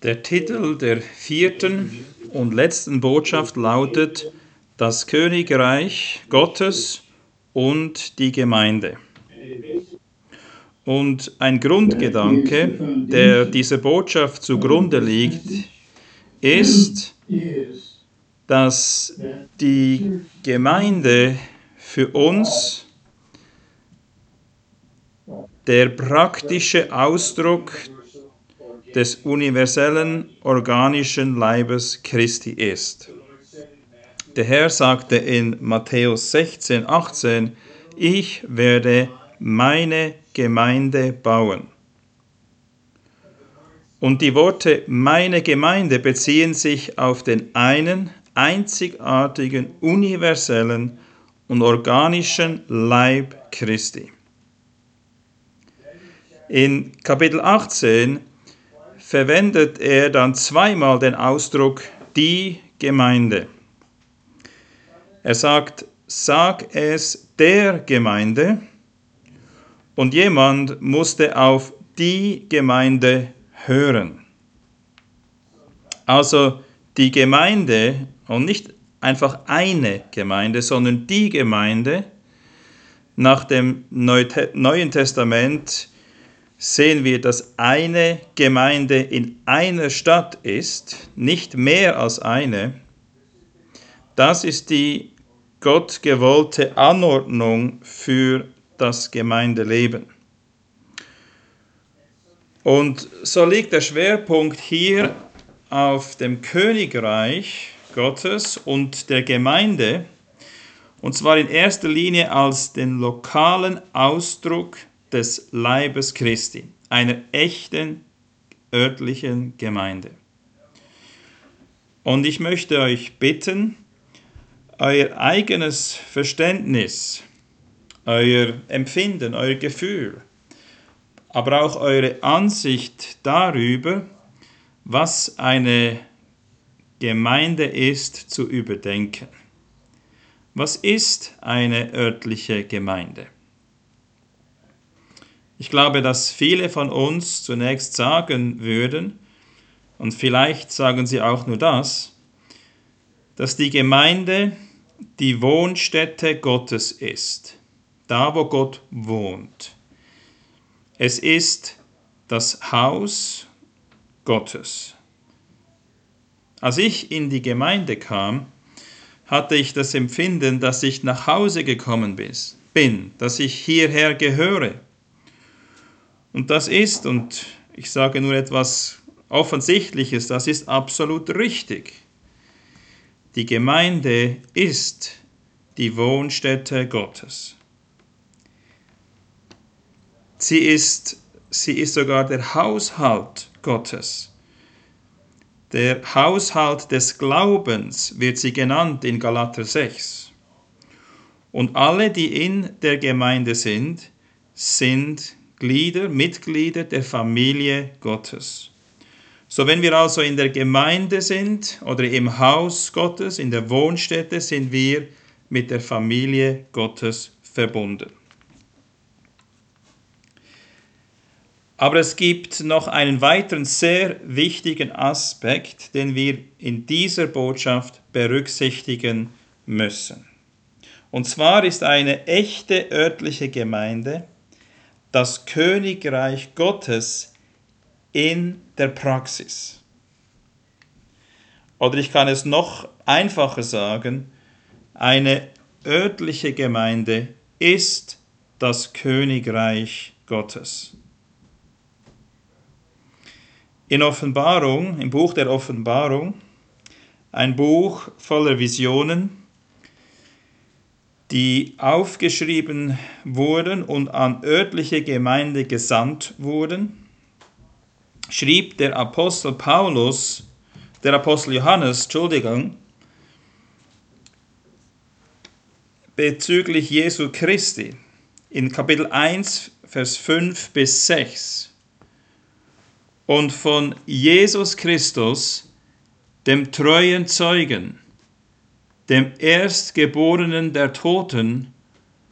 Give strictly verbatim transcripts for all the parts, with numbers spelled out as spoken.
Der Titel der vierten und letzten Botschaft lautet Das Königreich Gottes und die Gemeinde. Und ein Grundgedanke, der dieser Botschaft zugrunde liegt, ist, dass die Gemeinde für uns der praktische Ausdruck des universellen organischen Leibes Christi ist. Der Herr sagte in Matthäus sechzehn, achtzehn, ich werde meine Gemeinde bauen. Und die Worte meine Gemeinde beziehen sich auf den einen einzigartigen, universellen und organischen Leib Christi. In Kapitel achtzehn verwendet er dann zweimal den Ausdruck die Gemeinde. Er sagt, sag es der Gemeinde, und jemand musste auf die Gemeinde hören. Also die Gemeinde, und nicht einfach eine Gemeinde, sondern die Gemeinde. Nach dem Neuen Testament sehen wir, dass eine Gemeinde in einer Stadt ist, nicht mehr als eine. Das ist die gottgewollte Anordnung für das Gemeindeleben. Und so liegt der Schwerpunkt hier auf dem Königreich Gottes und der Gemeinde, und zwar in erster Linie als den lokalen Ausdruck des Leibes Christi, einer echten örtlichen Gemeinde. Und ich möchte euch bitten, euer eigenes Verständnis, euer Empfinden, euer Gefühl, aber auch eure Ansicht darüber, was eine Gemeinde ist, zu überdenken. Was ist eine örtliche Gemeinde? Ich glaube, dass viele von uns zunächst sagen würden, und vielleicht sagen sie auch nur das, dass die Gemeinde die Wohnstätte Gottes ist, da wo Gott wohnt. Es ist das Haus Gottes. Als ich in die Gemeinde kam, hatte ich das Empfinden, dass ich nach Hause gekommen bin, dass ich hierher gehöre. Und das ist, und ich sage nur etwas Offensichtliches, das ist absolut richtig. Die Gemeinde ist die Wohnstätte Gottes. Sie ist, sie ist sogar der Haushalt Gottes. Der Haushalt des Glaubens wird sie genannt in Galater sechs. Und alle, die in der Gemeinde sind, sind Glieder, Mitglieder der Familie Gottes. So, wenn wir also in der Gemeinde sind oder im Haus Gottes, in der Wohnstätte, sind wir mit der Familie Gottes verbunden. Aber es gibt noch einen weiteren sehr wichtigen Aspekt, den wir in dieser Botschaft berücksichtigen müssen. Und zwar ist eine echte örtliche Gemeinde das Königreich Gottes in der Praxis. Oder ich kann es noch einfacher sagen, eine örtliche Gemeinde ist das Königreich Gottes. In Offenbarung, im Buch der Offenbarung, ein Buch voller Visionen, die aufgeschrieben wurden und an örtliche Gemeinde gesandt wurden, schrieb der Apostel Paulus, der Apostel Johannes, Entschuldigung, bezüglich Jesu Christi in Kapitel eins, Vers fünf bis sechs. Und von Jesus Christus, dem treuen Zeugen, dem Erstgeborenen der Toten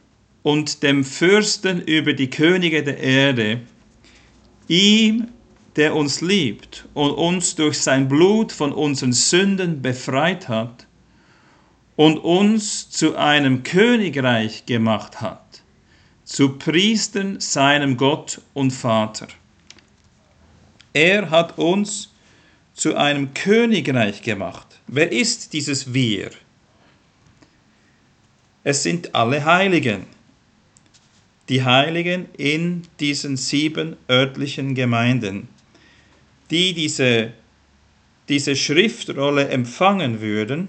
und dem Fürsten über die Könige der Erde, ihm der uns liebt und uns durch sein Blut von unseren Sünden befreit hat und uns zu einem Königreich gemacht hat, zu Priestern seinem Gott und Vater. Er hat uns zu einem Königreich gemacht. Wer ist dieses Wir? Es sind alle Heiligen. Die Heiligen in diesen sieben örtlichen Gemeinden, die diese, diese Schriftrolle empfangen würden.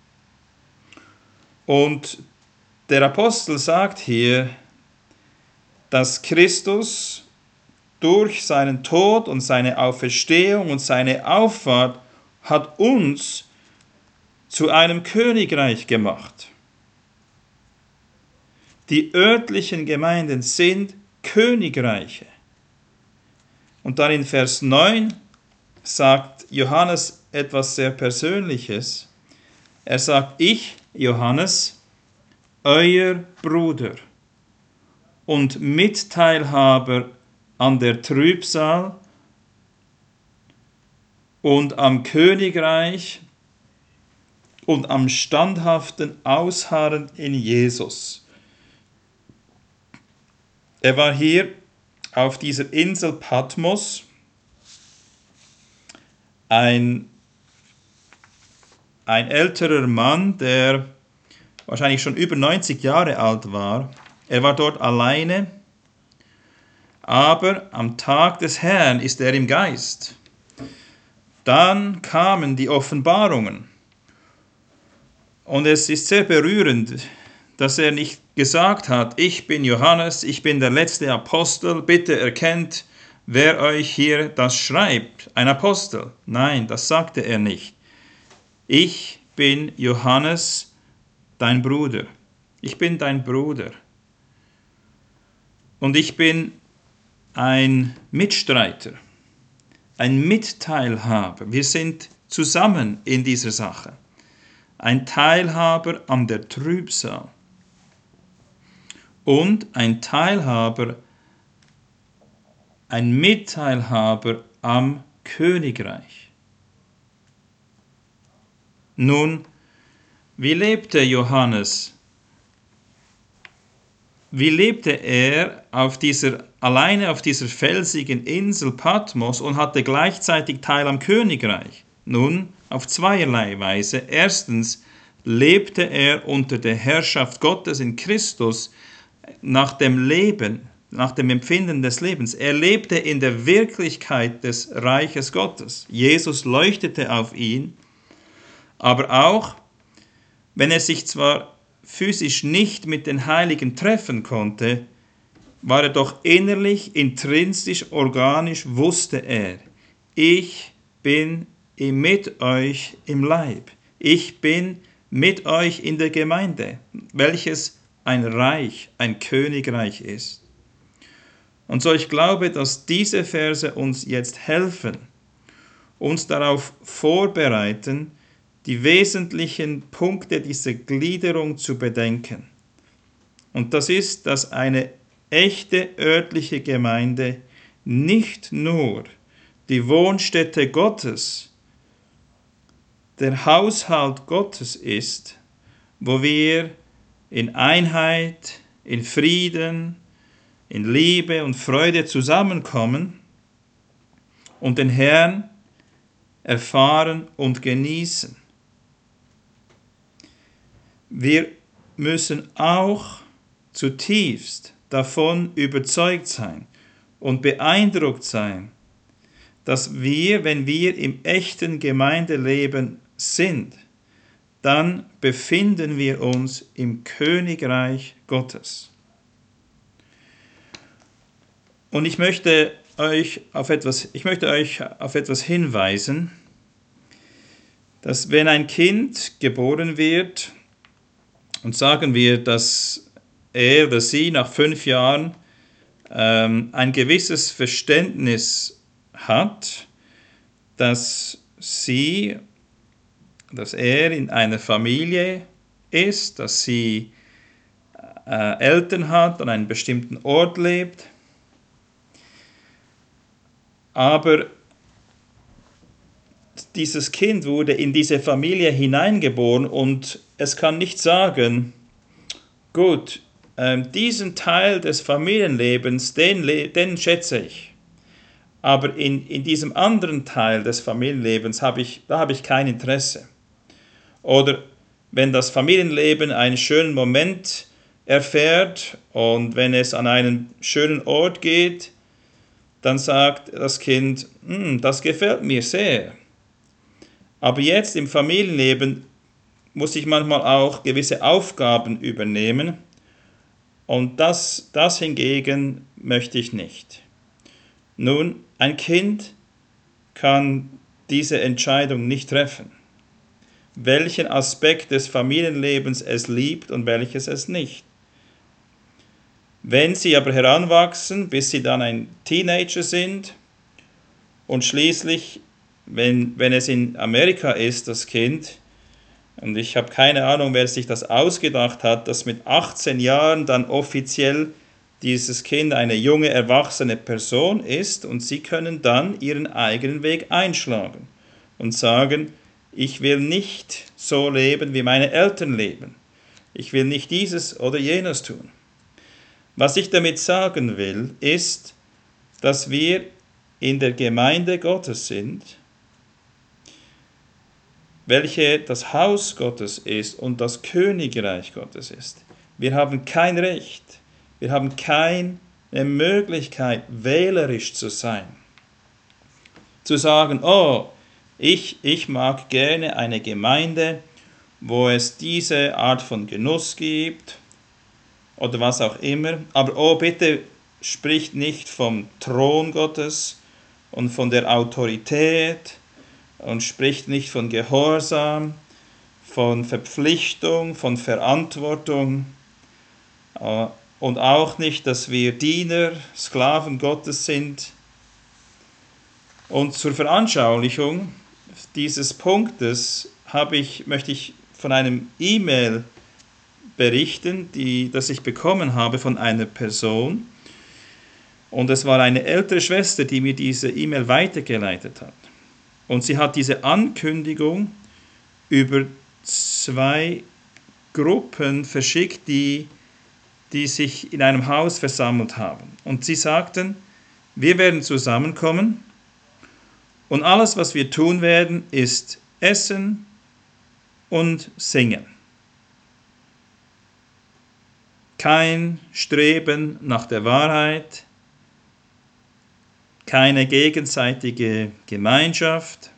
Und der Apostel sagt hier, dass Christus durch seinen Tod und seine Auferstehung und seine Auffahrt hat uns zu einem Königreich gemacht. Die örtlichen Gemeinden sind Königreiche. Und dann in Vers neun sagt Johannes etwas sehr Persönliches. Er sagt, ich, Johannes, euer Bruder und Mitteilhaber an der Trübsal und am Königreich und am standhaften Ausharren in Jesus. Er war hier auf dieser Insel Patmos, ein, ein älterer Mann, der wahrscheinlich schon über neunzig Jahre alt war. Er war dort alleine, aber am Tag des Herrn ist er im Geist. Dann kamen die Offenbarungen. Und es ist sehr berührend, dass er nicht gesagt hat, ich bin Johannes, ich bin der letzte Apostel, bitte erkennt, wer euch hier das schreibt, ein Apostel. Nein, das sagte er nicht. Ich bin Johannes, dein Bruder. Ich bin dein Bruder. Und ich bin ein Mitstreiter, ein Mitteilhaber. Wir sind zusammen in dieser Sache. Ein Teilhaber an der Trübsal. Und ein Teilhaber, ein Mitteilhaber am Königreich. Nun, wie lebte Johannes? Wie lebte er auf dieser, alleine auf dieser felsigen Insel Patmos und hatte gleichzeitig Teil am Königreich? Nun, auf zweierlei Weise. Erstens lebte er unter der Herrschaft Gottes in Christus, nach dem Leben, nach dem Empfinden des Lebens. Er lebte in der Wirklichkeit des Reiches Gottes. Jesus leuchtete auf ihn, aber auch, wenn er sich zwar physisch nicht mit den Heiligen treffen konnte, war er doch innerlich, intrinsisch, organisch, wusste er, ich bin mit euch im Leib. Ich bin mit euch in der Gemeinde, welches ein Reich, ein Königreich ist. Und so ich glaube, dass diese Verse uns jetzt helfen, uns darauf vorbereiten, die wesentlichen Punkte dieser Gliederung zu bedenken. Und das ist, dass eine echte örtliche Gemeinde nicht nur die Wohnstätte Gottes, der Haushalt Gottes ist, wo wir in Einheit, in Frieden, in Liebe und Freude zusammenkommen und den Herrn erfahren und genießen. Wir müssen auch zutiefst davon überzeugt sein und beeindruckt sein, dass wir, wenn wir im echten Gemeindeleben sind, dann befinden wir uns im Königreich Gottes. Und ich möchte euch auf etwas, ich möchte euch auf etwas hinweisen, dass wenn ein Kind geboren wird, und sagen wir, dass er oder sie nach fünf Jahren ähm, ein gewisses Verständnis hat, dass sie, dass er in einer Familie ist, dass sie äh, Eltern hat, an einem bestimmten Ort lebt. Aber dieses Kind wurde in diese Familie hineingeboren und es kann nicht sagen, gut, ähm, diesen Teil des Familienlebens, den, den schätze ich. Aber in, in diesem anderen Teil des Familienlebens habe ich, da habe ich kein Interesse. Oder wenn das Familienleben einen schönen Moment erfährt und wenn es an einen schönen Ort geht, dann sagt das Kind, das gefällt mir sehr. Aber jetzt im Familienleben muss ich manchmal auch gewisse Aufgaben übernehmen und das, das hingegen möchte ich nicht. Nun, ein Kind kann diese Entscheidung nicht treffen, welchen Aspekt des Familienlebens es liebt und welches es nicht. Wenn sie aber heranwachsen, bis sie dann ein Teenager sind und schließlich, wenn, wenn es in Amerika ist, das Kind, und ich habe keine Ahnung, wer sich das ausgedacht hat, dass mit achtzehn Jahren dann offiziell dieses Kind eine junge, erwachsene Person ist und sie können dann ihren eigenen Weg einschlagen und sagen, ich will nicht so leben, wie meine Eltern leben. Ich will nicht dieses oder jenes tun. Was ich damit sagen will, ist, dass wir in der Gemeinde Gottes sind, welche das Haus Gottes ist und das Königreich Gottes ist. Wir haben kein Recht, wir haben keine Möglichkeit, wählerisch zu sein. Zu sagen, oh, ich, ich mag gerne eine Gemeinde, wo es diese Art von Genuss gibt oder was auch immer, aber oh, bitte spricht nicht vom Thron Gottes und von der Autorität und spricht nicht von Gehorsam, von Verpflichtung, von Verantwortung und auch nicht, dass wir Diener, Sklaven Gottes sind. Und zur Veranschaulichung dieses Punktes habe ich, möchte ich von einem E-Mail berichten, die, das ich bekommen habe von einer Person. Und es war eine ältere Schwester, die mir diese E-Mail weitergeleitet hat. Und sie hat diese Ankündigung über zwei Gruppen verschickt, die, die sich in einem Haus versammelt haben. Und sie sagten, wir werden zusammenkommen und alles, was wir tun werden, ist essen und singen. Kein Streben nach der Wahrheit, keine gegenseitige Gemeinschaft,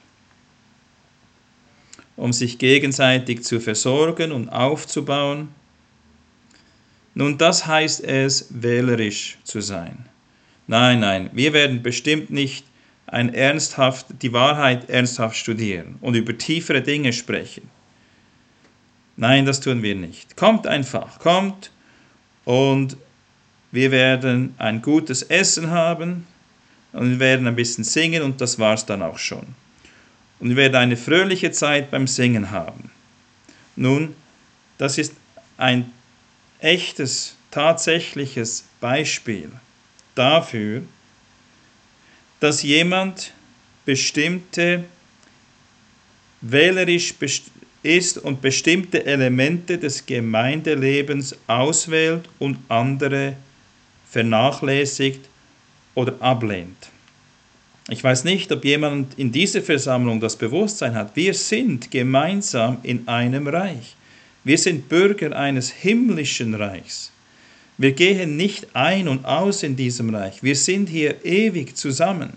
um sich gegenseitig zu versorgen und aufzubauen. Nun, das heißt es, wählerisch zu sein. Nein, nein, wir werden bestimmt nicht ein ernsthaft, die Wahrheit ernsthaft studieren und über tiefere Dinge sprechen. Nein, das tun wir nicht. Kommt einfach, kommt und wir werden ein gutes Essen haben und wir werden ein bisschen singen und das war's dann auch schon. Und wir werden eine fröhliche Zeit beim Singen haben. Nun, das ist ein echtes, tatsächliches Beispiel dafür, dass jemand bestimmte, wählerisch ist und bestimmte Elemente des Gemeindelebens auswählt und andere vernachlässigt oder ablehnt. Ich weiß nicht, ob jemand in dieser Versammlung das Bewusstsein hat, wir sind gemeinsam in einem Reich. Wir sind Bürger eines himmlischen Reichs. Wir gehen nicht ein und aus in diesem Reich. Wir sind hier ewig zusammen.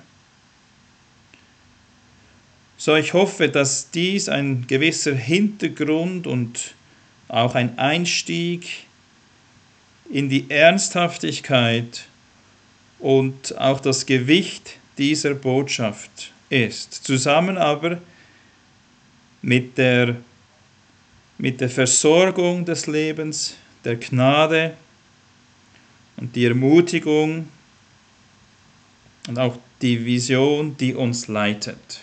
So, ich hoffe, dass dies ein gewisser Hintergrund und auch ein Einstieg in die Ernsthaftigkeit und auch das Gewicht dieser Botschaft ist. Zusammen aber mit der, mit der Versorgung des Lebens, der Gnade und die Ermutigung und auch die Vision, die uns leitet.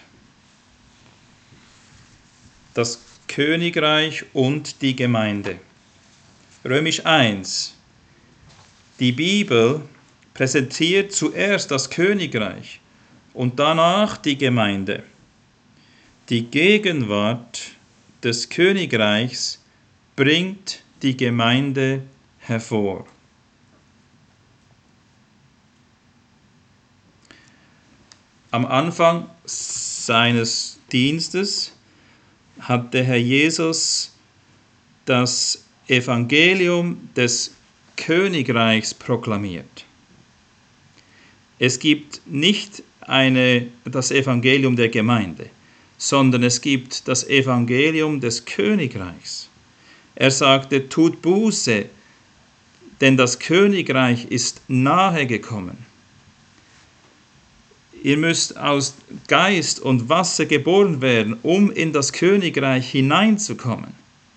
Das Königreich und die Gemeinde. Römisch eins. Die Bibel präsentiert zuerst das Königreich und danach die Gemeinde. Die Gegenwart des Königreichs bringt die Gemeinde hervor. Am Anfang seines Dienstes hat der Herr Jesus das Evangelium des Königreichs proklamiert. Es gibt nicht eine, das Evangelium der Gemeinde, sondern es gibt das Evangelium des Königreichs. Er sagte, tut Buße, denn das Königreich ist nahe gekommen. Ihr müsst aus Geist und Wasser geboren werden, um in das Königreich hineinzukommen.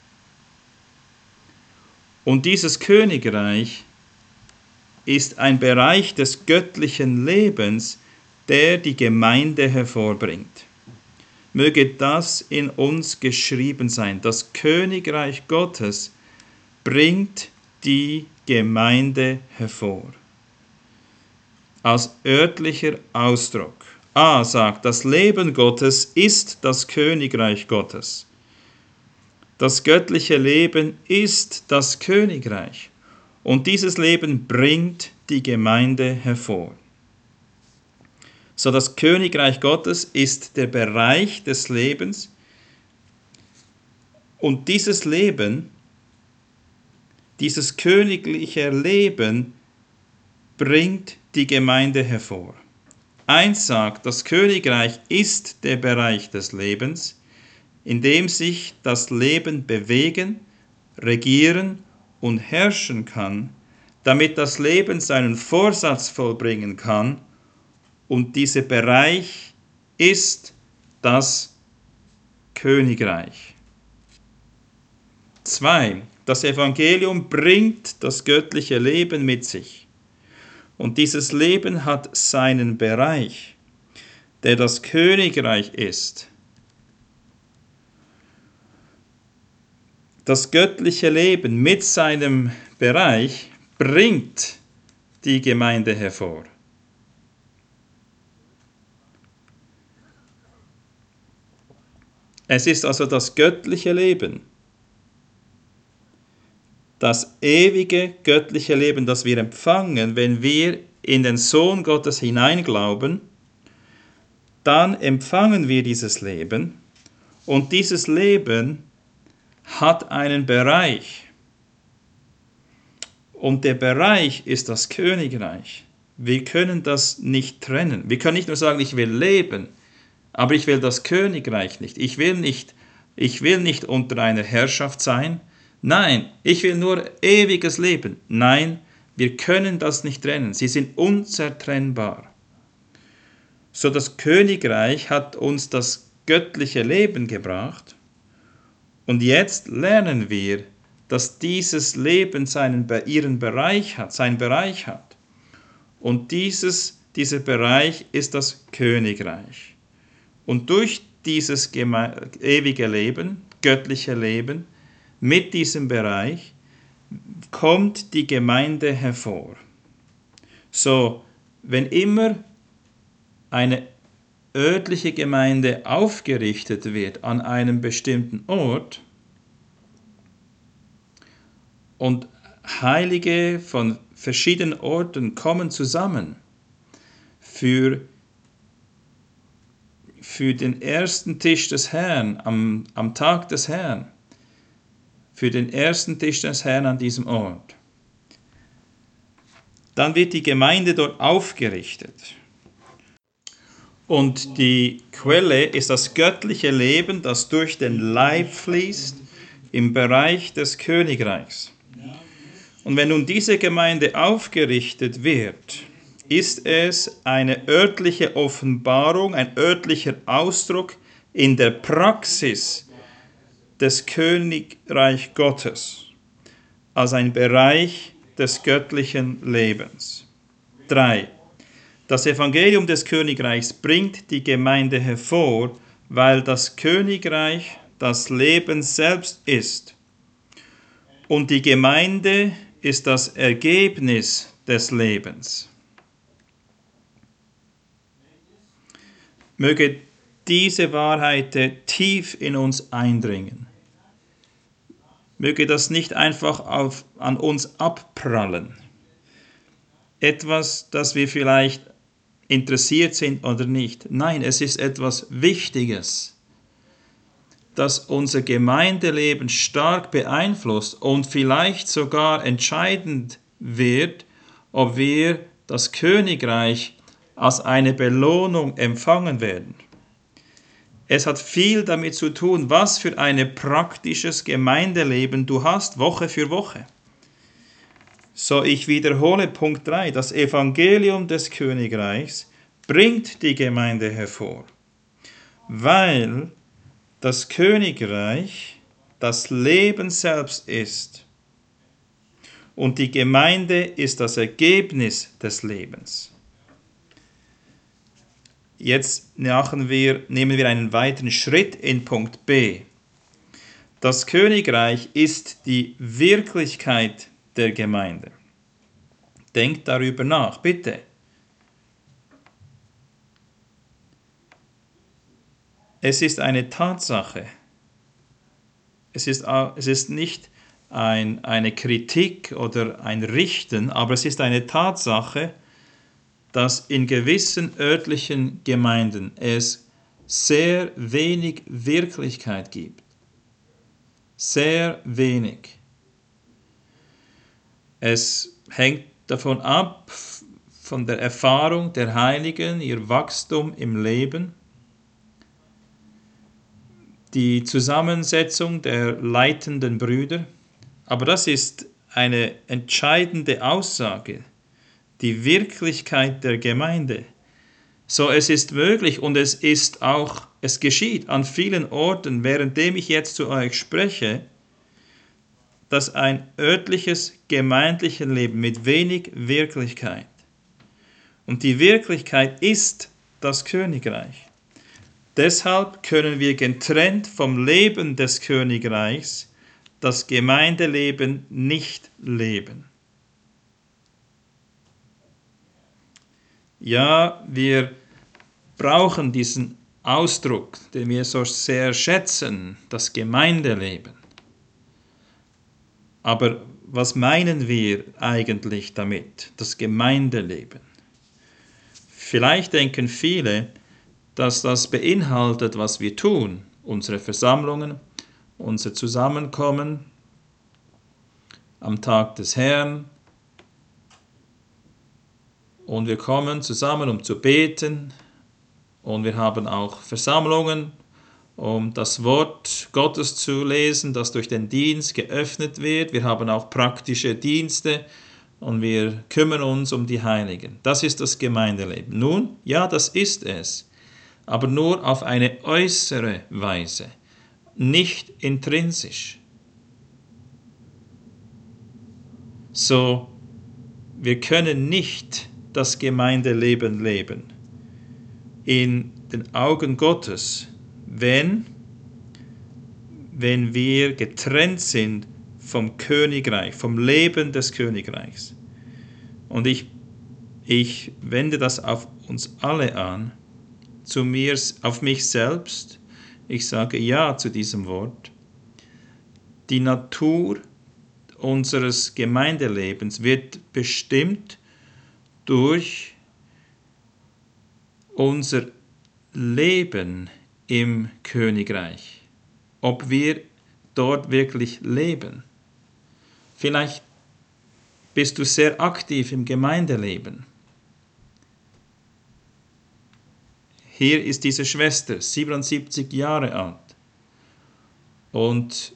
Und dieses Königreich ist ein Bereich des göttlichen Lebens, der die Gemeinde hervorbringt. Möge das in uns geschrieben sein. Das Königreich Gottes bringt die Gemeinde hervor. Als örtlicher Ausdruck. A sagt, das Leben Gottes ist das Königreich Gottes. Das göttliche Leben ist das Königreich. Und dieses Leben bringt die Gemeinde hervor. So, das Königreich Gottes ist der Bereich des Lebens. Und dieses Leben, dieses königliche Leben bringt die Gemeinde hervor. Eins sagt, das Königreich ist der Bereich des Lebens, in dem sich das Leben bewegen, regieren und herrschen kann, damit das Leben seinen Vorsatz vollbringen kann. Und dieser Bereich ist das Königreich. Zwei. Das Evangelium bringt das göttliche Leben mit sich. Und dieses Leben hat seinen Bereich, der das Königreich ist. Das göttliche Leben mit seinem Bereich bringt die Gemeinde hervor. Es ist also das göttliche Leben, das ewige göttliche Leben, das wir empfangen, wenn wir in den Sohn Gottes hineinglauben, dann empfangen wir dieses Leben und dieses Leben hat einen Bereich. Und der Bereich ist das Königreich. Wir können das nicht trennen. Wir können nicht nur sagen, ich will leben, aber ich will das Königreich nicht. Ich will nicht, ich will nicht unter einer Herrschaft sein. Nein, ich will nur ewiges Leben. Nein, wir können das nicht trennen. Sie sind unzertrennbar. So, das Königreich hat uns das göttliche Leben gebracht. Und jetzt lernen wir, dass dieses Leben seinen, ihren Bereich hat, seinen Bereich hat. Und dieses, dieser Bereich ist das Königreich. Und durch dieses geme- ewige Leben, göttliche Leben, mit diesem Bereich kommt die Gemeinde hervor. So, wenn immer eine örtliche Gemeinde aufgerichtet wird an einem bestimmten Ort und Heilige von verschiedenen Orten kommen zusammen für, für den ersten Tisch des Herrn am, am Tag des Herrn, für den ersten Tisch des Herrn an diesem Ort, dann wird die Gemeinde dort aufgerichtet. Und die Quelle ist das göttliche Leben, das durch den Leib fließt im Bereich des Königreichs. Und wenn nun diese Gemeinde aufgerichtet wird, ist es eine örtliche Offenbarung, ein örtlicher Ausdruck in der Praxis des Königreich Gottes, als ein Bereich des göttlichen Lebens. Drei. Das Evangelium des Königreichs bringt die Gemeinde hervor, weil das Königreich das Leben selbst ist. Und die Gemeinde ist das Ergebnis des Lebens. Möge diese Wahrheiten tief in uns eindringen. Möge das nicht einfach auf, an uns abprallen. Etwas, das wir vielleicht interessiert sind oder nicht. Nein, es ist etwas Wichtiges, das unser Gemeindeleben stark beeinflusst und vielleicht sogar entscheidend wird, ob wir das Königreich als eine Belohnung empfangen werden. Es hat viel damit zu tun, was für ein praktisches Gemeindeleben du hast, Woche für Woche. So, ich wiederhole Punkt drei. Das Evangelium des Königreichs bringt die Gemeinde hervor, weil das Königreich das Leben selbst ist und die Gemeinde ist das Ergebnis des Lebens. Jetzt machen wir, nehmen wir einen weiteren Schritt in Punkt B. Das Königreich ist die Wirklichkeit der Gemeinde. Denkt darüber nach, bitte. Es ist eine Tatsache. Es ist, es ist nicht ein, eine Kritik oder ein Richten, aber es ist eine Tatsache, dass in gewissen örtlichen Gemeinden es sehr wenig Wirklichkeit gibt. Sehr wenig. Es hängt davon ab, von der Erfahrung der Heiligen, ihr Wachstum im Leben, die Zusammensetzung der leitenden Brüder. Aber das ist eine entscheidende Aussage, die Wirklichkeit der Gemeinde. So, es ist möglich und es ist auch, es geschieht an vielen Orten, währenddem ich jetzt zu euch spreche, dass ein örtliches, gemeindliches Leben mit wenig Wirklichkeit. Und die Wirklichkeit ist das Königreich. Deshalb können wir getrennt vom Leben des Königreichs das Gemeindeleben nicht leben. Ja, wir brauchen diesen Ausdruck, den wir so sehr schätzen, das Gemeindeleben. Aber was meinen wir eigentlich damit, das Gemeindeleben? Vielleicht denken viele, dass das beinhaltet, was wir tun, unsere Versammlungen, unser Zusammenkommen am Tag des Herrn. Und wir kommen zusammen, um zu beten. Und wir haben auch Versammlungen, um das Wort Gottes zu lesen, das durch den Dienst geöffnet wird. Wir haben auch praktische Dienste und wir kümmern uns um die Heiligen. Das ist das Gemeindeleben. Nun, ja, das ist es, aber nur auf eine äußere Weise, nicht intrinsisch. So, wir können nicht das Gemeindeleben leben in den Augen Gottes, wenn, wenn wir getrennt sind vom Königreich, vom Leben des Königreichs. Und ich, ich wende das auf uns alle an, zu mir, auf mich selbst. Ich sage ja zu diesem Wort. Die Natur unseres Gemeindelebens wird bestimmt durch unser Leben im Königreich, ob wir dort wirklich leben. Vielleicht bist du sehr aktiv im Gemeindeleben. Hier ist diese Schwester, siebenundsiebzig Jahre alt, und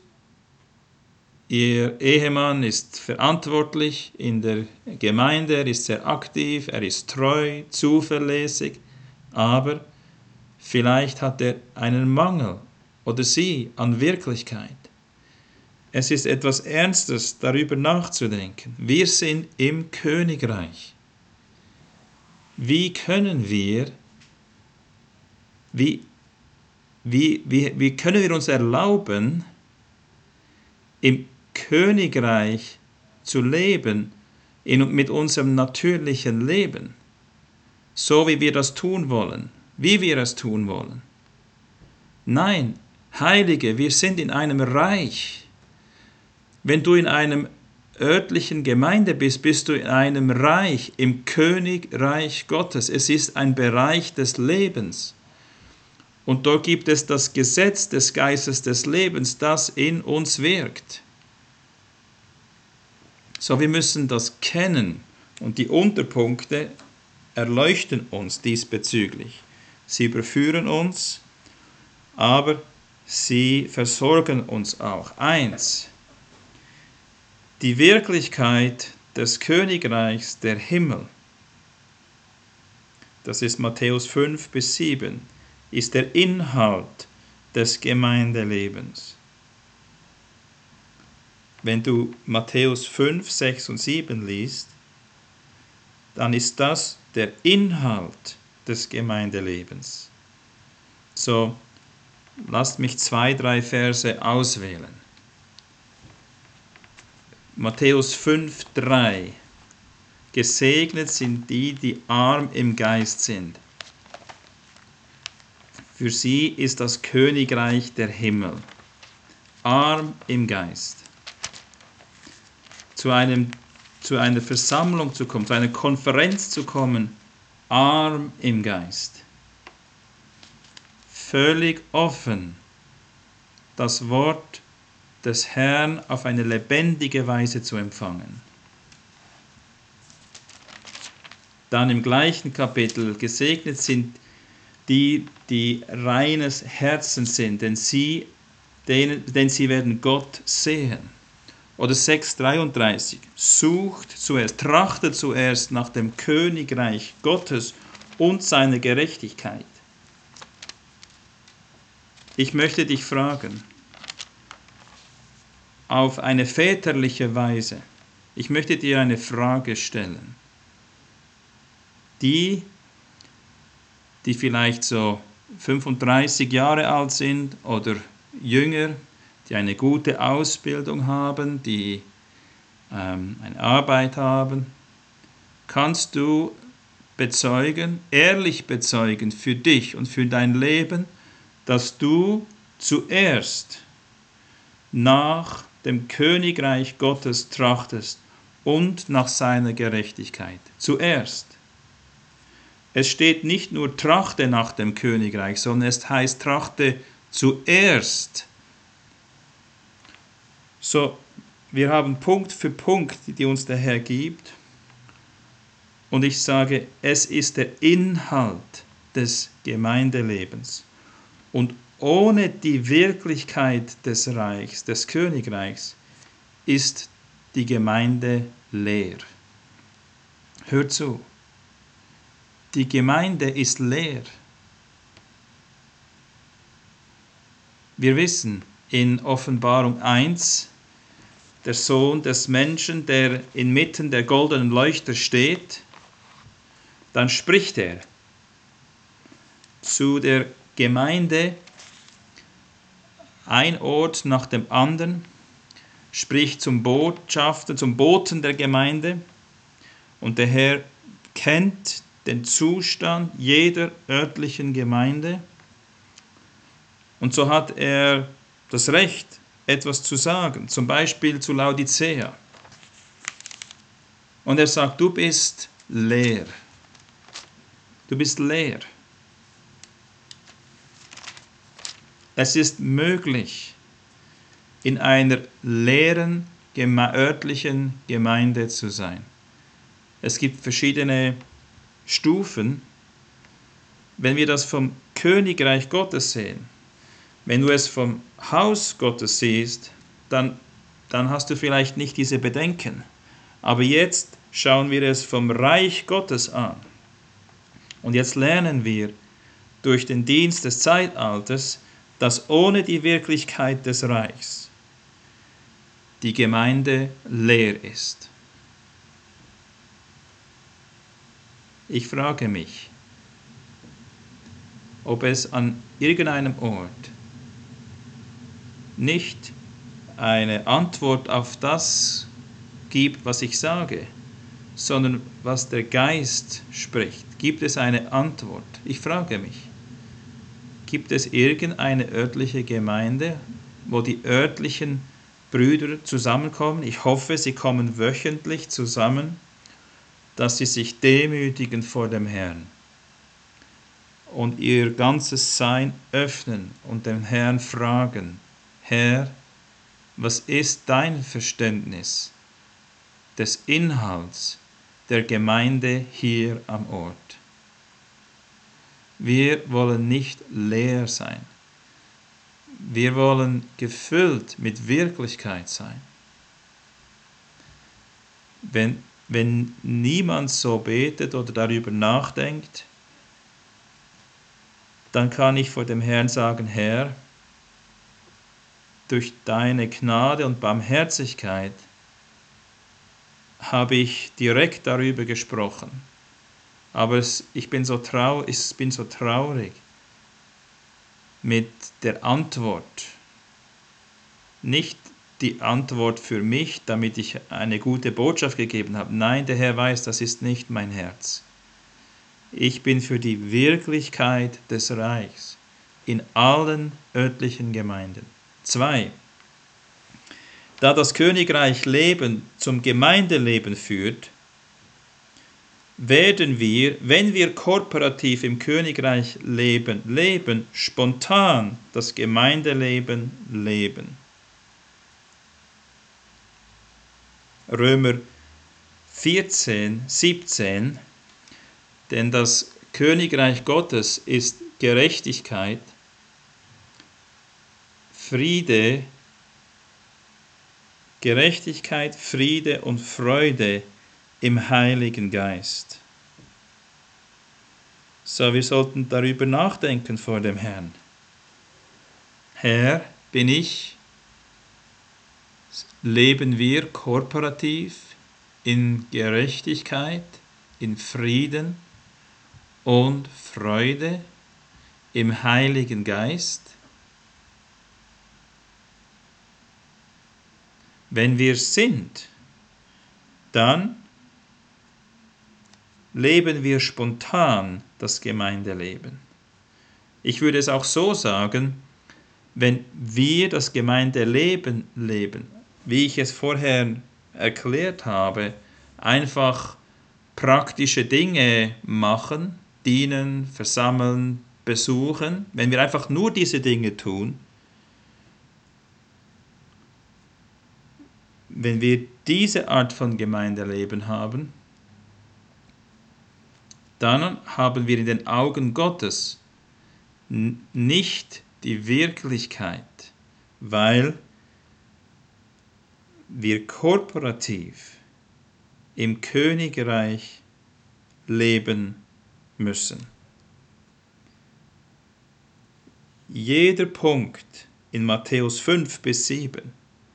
ihr Ehemann ist verantwortlich in der Gemeinde, er ist sehr aktiv, er ist treu, zuverlässig, aber vielleicht hat er einen Mangel oder sie an Wirklichkeit. Es ist etwas Ernstes, darüber nachzudenken. Wir sind im Königreich. Wie können wir, wie, wie, wie, wie können wir uns erlauben, im Königreich zu leben, in, mit unserem natürlichen Leben, so wie wir das tun wollen? wie wir es tun wollen. Nein, Heilige, wir sind in einem Reich. Wenn du in einem örtlichen Gemeinde bist, bist du in einem Reich, im Königreich Gottes. Es ist ein Bereich des Lebens. Und dort gibt es das Gesetz des Geistes des Lebens, das in uns wirkt. So, wir müssen das kennen. Und die Unterpunkte erleuchten uns diesbezüglich. Sie überführen uns, aber sie versorgen uns auch. Eins, die Wirklichkeit des Königreichs der Himmel, das ist Matthäus fünf bis sieben, ist der Inhalt des Gemeindelebens. Wenn du Matthäus fünf, sechs und sieben liest, dann ist das der Inhalt des Gemeindelebens. So, lasst mich zwei, drei Verse auswählen. Matthäus fünf, drei. Gesegnet sind die, die arm im Geist sind. Für sie ist das Königreich der Himmel. Arm im Geist. Zu, einem, zu einer Versammlung zu kommen, zu einer Konferenz zu kommen, arm im Geist. Völlig offen, das Wort des Herrn auf eine lebendige Weise zu empfangen. Dann im gleichen Kapitel, gesegnet sind die, die reines Herzens sind, denn sie, denn, denn sie werden Gott sehen. Oder sechs dreiunddreißig, sucht zuerst, trachtet zuerst nach dem Königreich Gottes und seiner Gerechtigkeit. Ich möchte dich fragen, auf eine väterliche Weise, ich möchte dir eine Frage stellen. Die, die vielleicht so fünfunddreißig Jahre alt sind oder jünger, die eine gute Ausbildung haben, die ähm, eine Arbeit haben, kannst du bezeugen, ehrlich bezeugen für dich und für dein Leben, dass du zuerst nach dem Königreich Gottes trachtest und nach seiner Gerechtigkeit. Zuerst. Es steht nicht nur trachte nach dem Königreich, sondern es heißt trachte zuerst. So, wir haben Punkt für Punkt, die uns der Herr gibt. Und ich sage, es ist der Inhalt des Gemeindelebens. Und ohne die Wirklichkeit des Reichs, des Königreichs, ist die Gemeinde leer. Hör zu. Die Gemeinde ist leer. Wir wissen in Offenbarung eins, der Sohn des Menschen, der inmitten der goldenen Leuchter steht, dann spricht er zu der Gemeinde, ein Ort nach dem anderen, spricht zum Botschafter, zum Boten der Gemeinde, und der Herr kennt den Zustand jeder örtlichen Gemeinde, und so hat er das Recht, etwas zu sagen, zum Beispiel zu Laodicea. Und er sagt, du bist leer. Du bist leer. Es ist möglich, in einer leeren geme- örtlichen Gemeinde zu sein. Es gibt verschiedene Stufen. Wenn wir das vom Königreich Gottes sehen, wenn du es vom Haus Gottes siehst, dann, dann hast du vielleicht nicht diese Bedenken. Aber jetzt schauen wir es vom Reich Gottes an. Und jetzt lernen wir durch den Dienst des Zeitalters, dass ohne die Wirklichkeit des Reichs die Gemeinde leer ist. Ich frage mich, ob es an irgendeinem Ort nicht eine Antwort auf das gibt, was ich sage, sondern was der Geist spricht. Gibt es eine Antwort? Ich frage mich. Gibt es irgendeine örtliche Gemeinde, wo die örtlichen Brüder zusammenkommen? Ich hoffe, sie kommen wöchentlich zusammen, dass sie sich demütigen vor dem Herrn und ihr ganzes Sein öffnen und den Herrn fragen: Herr, was ist dein Verständnis des Inhalts der Gemeinde hier am Ort? Wir wollen nicht leer sein. Wir wollen gefüllt mit Wirklichkeit sein. Wenn, wenn niemand so betet oder darüber nachdenkt, dann kann ich vor dem Herrn sagen: Herr, durch deine Gnade und Barmherzigkeit habe ich direkt darüber gesprochen. Aber es, ich, bin so trau, ich bin so traurig mit der Antwort. Nicht die Antwort für mich, damit ich eine gute Botschaft gegeben habe. Nein, der Herr weiß, das ist nicht mein Herz. Ich bin für die Wirklichkeit des Reichs in allen örtlichen Gemeinden. Zwei. Da das Königreich Leben zum Gemeindeleben führt, werden wir, wenn wir kooperativ im Königreich leben, leben, spontan das Gemeindeleben leben. Römer vierzehn, siebzehn, denn das Königreich Gottes ist Gerechtigkeit, Friede, Gerechtigkeit, Friede und Freude im Heiligen Geist. So, wir sollten darüber nachdenken vor dem Herrn. Herr, bin ich, leben wir kooperativ in Gerechtigkeit, in Frieden und Freude im Heiligen Geist? Wenn wir sind, dann leben wir spontan das Gemeindeleben. Ich würde es auch so sagen, wenn wir das Gemeindeleben leben, wie ich es vorher erklärt habe, einfach praktische Dinge machen, dienen, versammeln, besuchen, wenn wir einfach nur diese Dinge tun, wenn wir diese Art von Gemeindeleben haben, dann haben wir in den Augen Gottes nicht die Wirklichkeit, weil wir kooperativ im Königreich leben müssen. Jeder Punkt in Matthäus fünf bis sieben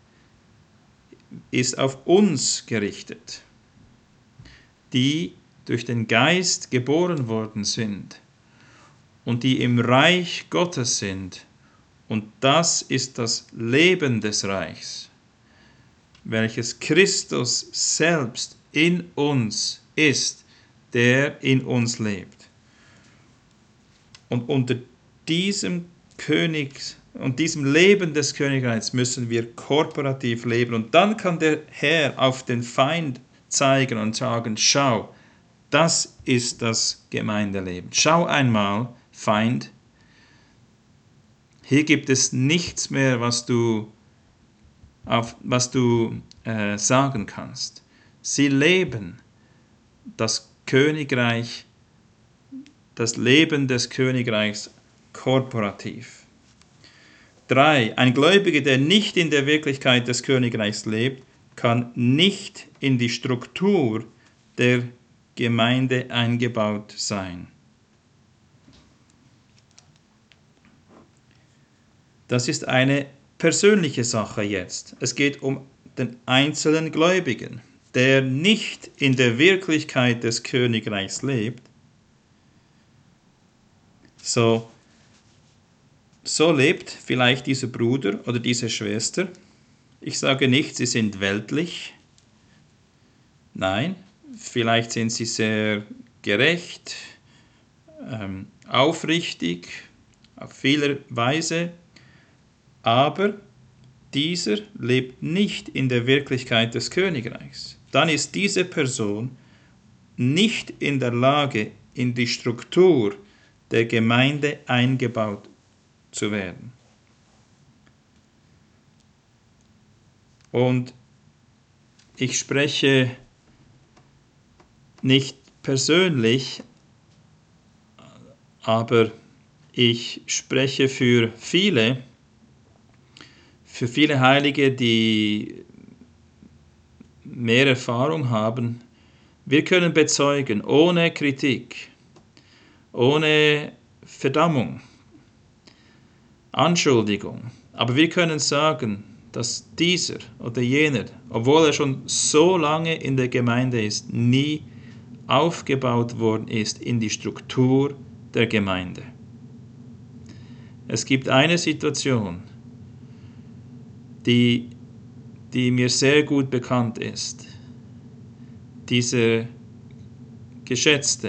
ist auf uns gerichtet, die durch den Geist geboren worden sind und die im Reich Gottes sind. Und das ist das Leben des Reichs, welches Christus selbst in uns ist, der in uns lebt. Und unter diesem Königs und diesem Leben des Königreichs müssen wir kooperativ leben. Und dann kann der Herr auf den Feind zeigen und sagen: Schau, das ist das Gemeindeleben. Schau einmal, Feind, hier gibt es nichts mehr, was du, auf, was du äh, sagen kannst. Sie leben das Königreich, das Leben des Königreichs korporativ. Drei. Ein Gläubiger, der nicht in der Wirklichkeit des Königreichs lebt, kann nicht in die Struktur der Gemeinde eingebaut sein. Das ist eine persönliche Sache jetzt. Es geht um den einzelnen Gläubigen, der nicht in der Wirklichkeit des Königreichs lebt. So, so lebt vielleicht dieser Bruder oder diese Schwester. Ich sage nicht, sie sind weltlich. Nein, vielleicht sind sie sehr gerecht, ähm, aufrichtig auf viele Weise, aber dieser lebt nicht in der Wirklichkeit des Königreichs. Dann ist diese Person nicht in der Lage, in die Struktur der Gemeinde eingebaut zu werden. Und ich spreche nicht persönlich, aber ich spreche für viele, für viele Heilige, die mehr Erfahrung haben. Wir können bezeugen, ohne Kritik, ohne Verdammung, Anschuldigung, aber wir können sagen, dass dieser oder jener, obwohl er schon so lange in der Gemeinde ist, nie aufgebaut worden ist in die Struktur der Gemeinde. Es gibt eine Situation, die, die mir sehr gut bekannt ist. Dieser Geschätzte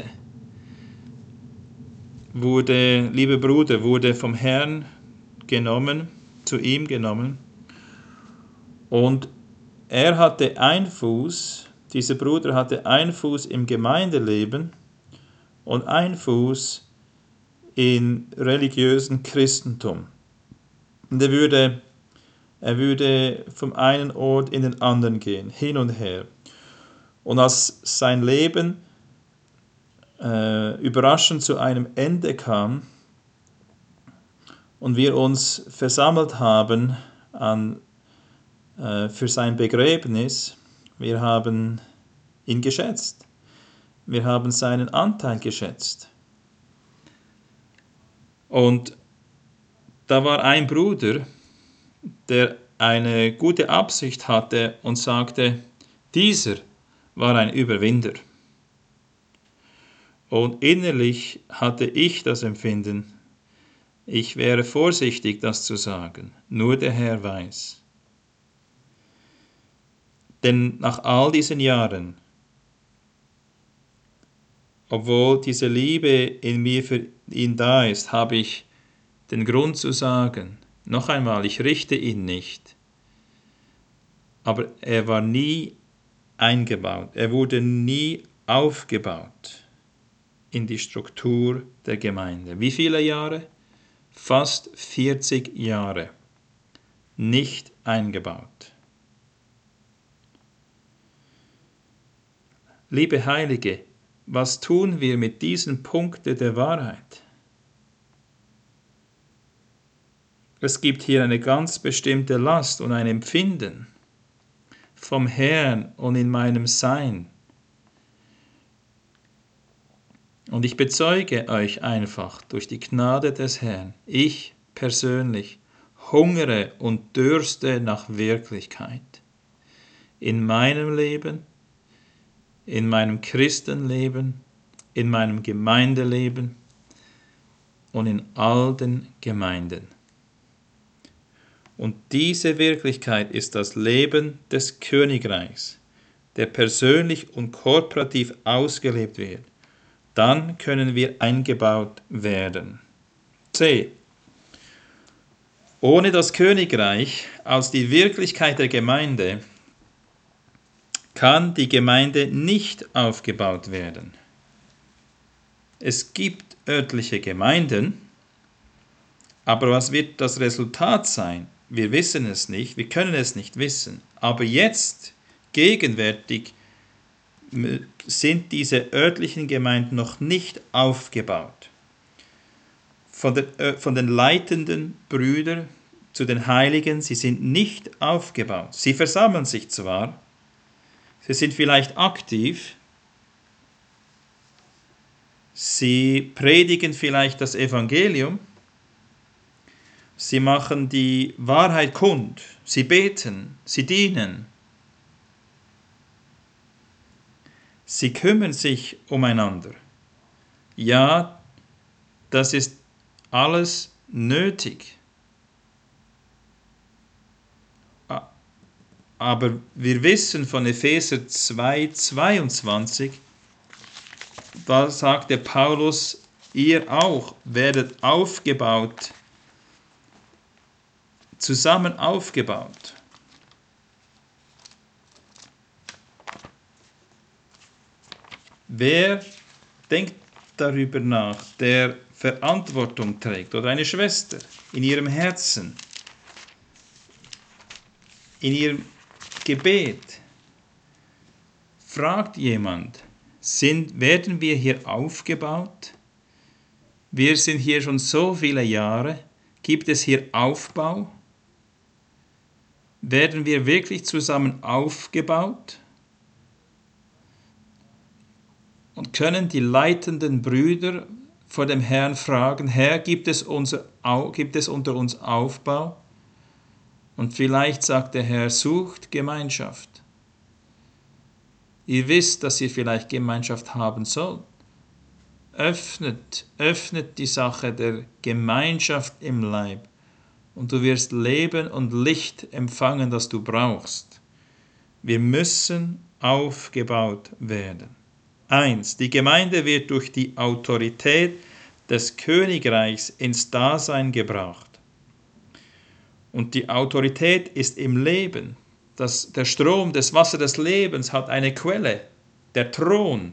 wurde, lieber Bruder, wurde vom Herrn genommen, zu ihm genommen, und er hatte einen Fuß, dieser Bruder hatte einen Fuß im Gemeindeleben und einen Fuß im religiösen Christentum. Und er würde, er würde vom einen Ort in den anderen gehen, hin und her. Und als sein Leben äh, überraschend zu einem Ende kam und wir uns versammelt haben an, äh, für sein Begräbnis, wir haben ihn geschätzt. Wir haben seinen Anteil geschätzt. Und da war ein Bruder, der eine gute Absicht hatte und sagte, dieser war ein Überwinder. Und innerlich hatte ich das Empfinden, ich wäre vorsichtig, das zu sagen. Nur der Herr weiß. Denn nach all diesen Jahren, obwohl diese Liebe in mir für ihn da ist, habe ich den Grund zu sagen, noch einmal, ich richte ihn nicht, aber er war nie eingebaut, er wurde nie aufgebaut in die Struktur der Gemeinde. Wie viele Jahre? Fast vierzig Jahre. Nicht eingebaut. Liebe Heilige, was tun wir mit diesen Punkten der Wahrheit? Es gibt hier eine ganz bestimmte Last und ein Empfinden vom Herrn und in meinem Sein. Und ich bezeuge euch einfach durch die Gnade des Herrn, ich persönlich hungere und dürste nach Wirklichkeit. In meinem Leben, in meinem Christenleben, in meinem Gemeindeleben und in all den Gemeinden. Und diese Wirklichkeit ist das Leben des Königreichs, der persönlich und kooperativ ausgelebt wird. Dann können wir eingebaut werden. C. Ohne das Königreich als die Wirklichkeit der Gemeinde kann die Gemeinde nicht aufgebaut werden. Es gibt örtliche Gemeinden, aber was wird das Resultat sein? Wir wissen es nicht, wir können es nicht wissen. Aber jetzt, gegenwärtig, sind diese örtlichen Gemeinden noch nicht aufgebaut. Von den, äh, von den leitenden Brüdern zu den Heiligen, sie sind nicht aufgebaut. Sie versammeln sich zwar, sie sind vielleicht aktiv, sie predigen vielleicht das Evangelium, sie machen die Wahrheit kund, sie beten, sie dienen. Sie kümmern sich umeinander. Ja, das ist alles nötig. Aber wir wissen von Epheser zwei, zweiundzwanzig, da sagt der Paulus ihr auch werdet aufgebaut, zusammen aufgebaut. Wer denkt darüber nach, der Verantwortung trägt, oder eine Schwester in ihrem Herzen, in ihrem Gebet, fragt jemand, sind, werden wir hier aufgebaut? Wir sind hier schon so viele Jahre. Gibt es hier Aufbau? Werden wir wirklich zusammen aufgebaut? Und können die leitenden Brüder vor dem Herrn fragen, Herr, gibt es, unser, gibt es unter uns Aufbau? Und vielleicht sagt der Herr, sucht Gemeinschaft. Ihr wisst, dass ihr vielleicht Gemeinschaft haben sollt. Öffnet, öffnet die Sache der Gemeinschaft im Leib und du wirst Leben und Licht empfangen, das du brauchst. Wir müssen aufgebaut werden. Eins, die Gemeinde wird durch die Autorität des Königreichs ins Dasein gebracht. Und die Autorität ist im Leben. Das, der Strom, das Wasser des Lebens hat eine Quelle, der Thron.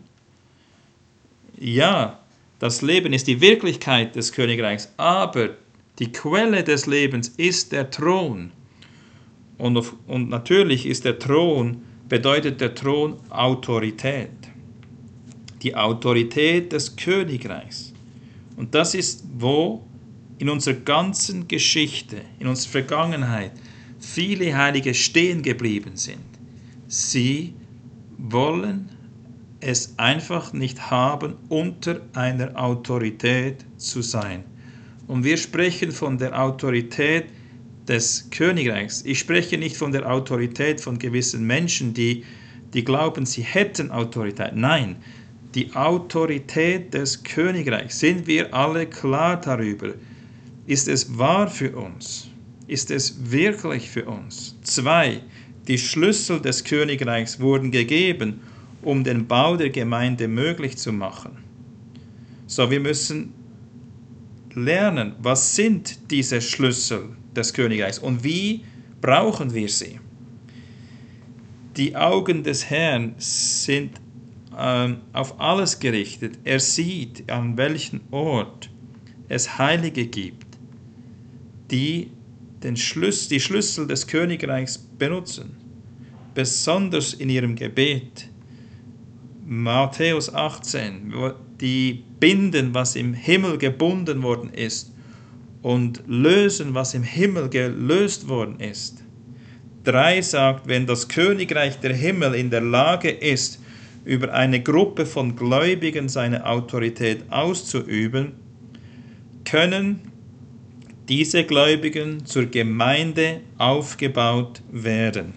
Ja, das Leben ist die Wirklichkeit des Königreichs, aber die Quelle des Lebens ist der Thron. Und, auf, und natürlich ist der Thron, bedeutet der Thron Autorität. Die Autorität des Königreichs. Und das ist, wo in unserer ganzen Geschichte, in unserer Vergangenheit, viele Heilige stehen geblieben sind. Sie wollen es einfach nicht haben, unter einer Autorität zu sein. Und wir sprechen von der Autorität des Königreichs. Ich spreche nicht von der Autorität von gewissen Menschen, die, die glauben, sie hätten Autorität. Nein, die Autorität des Königreichs. Sind wir alle klar darüber? Ist es wahr für uns? Ist es wirklich für uns? Zwei, die Schlüssel des Königreichs wurden gegeben, um den Bau der Gemeinde möglich zu machen. So, wir müssen lernen, was sind diese Schlüssel des Königreichs und wie brauchen wir sie? Die Augen des Herrn sind ähm, auf alles gerichtet. Er sieht, an welchem Ort es Heilige gibt, die den Schlüssel, die Schlüssel des Königreichs benutzen, besonders in ihrem Gebet. Matthäus achtzehn, die binden, was im Himmel gebunden worden ist und lösen, was im Himmel gelöst worden ist. drei sagt, wenn das Königreich der Himmel in der Lage ist, über eine Gruppe von Gläubigen seine Autorität auszuüben, können diese Gläubigen zur Gemeinde aufgebaut werden.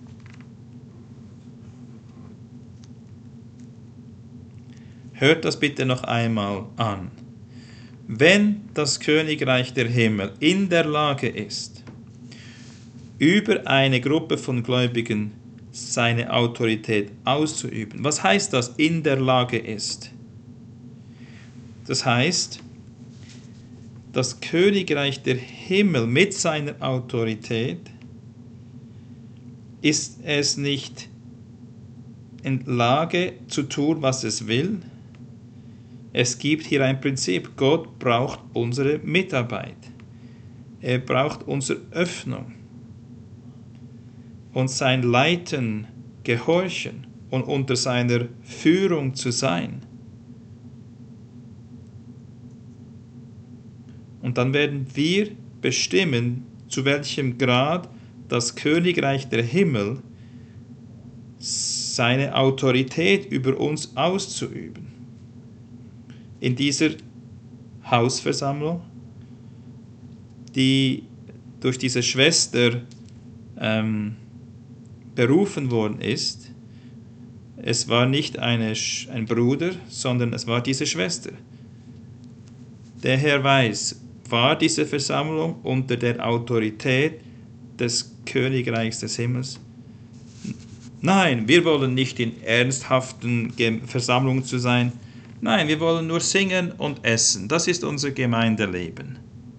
Hört das bitte noch einmal an. Wenn das Königreich der Himmel in der Lage ist, über eine Gruppe von Gläubigen seine Autorität auszuüben. Was heißt das, in der Lage ist? Das heißt, das Königreich der Himmel mit seiner Autorität ist es nicht in Lage zu tun, was es will. Es gibt hier ein Prinzip. Gott braucht unsere Mitarbeit. Er braucht unsere Öffnung und sein Leiten, Gehorchen und unter seiner Führung zu sein. Und dann werden wir bestimmen, zu welchem Grad das Königreich der Himmel seine Autorität über uns auszuüben. In dieser Hausversammlung, die durch diese Schwester ähm, berufen worden ist, es war nicht eine, ein Bruder, sondern es war diese Schwester. Der Herr weiß, war diese Versammlung unter der Autorität des Königreichs des Himmels? Nein, wir wollen nicht in ernsthaften Versammlungen zu sein. Nein, wir wollen nur singen und essen. Das ist unser Gemeindeleben.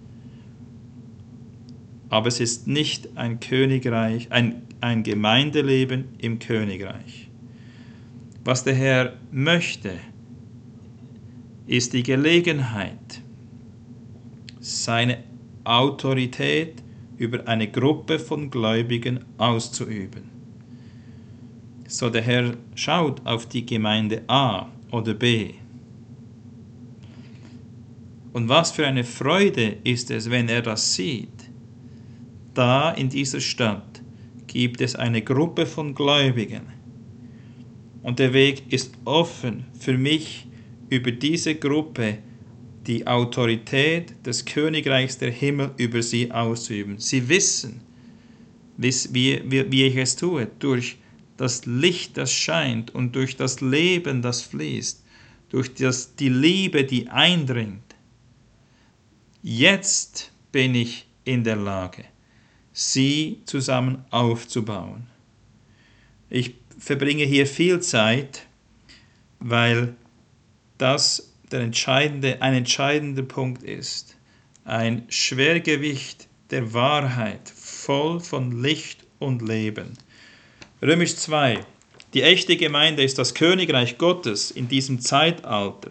Aber es ist nicht ein Königreich, ein, ein Gemeindeleben im Königreich. Was der Herr möchte, ist die Gelegenheit, seine Autorität über eine Gruppe von Gläubigen auszuüben. So der Herr schaut auf die Gemeinde A oder B. Und was für eine Freude ist es, wenn er das sieht. Da in dieser Stadt gibt es eine Gruppe von Gläubigen. Und der Weg ist offen für mich, über diese Gruppe die Autorität des Königreichs der Himmel über sie auszuüben. Sie wissen, wie, wie, wie ich es tue, durch das Licht, das scheint und durch das Leben, das fließt, durch das, die Liebe, die eindringt. Jetzt bin ich in der Lage, sie zusammen aufzubauen. Ich verbringe hier viel Zeit, weil das der entscheidende, ein entscheidender Punkt ist. Ein Schwergewicht der Wahrheit, voll von Licht und Leben. Römisch zwei. Die echte Gemeinde ist das Königreich Gottes in diesem Zeitalter.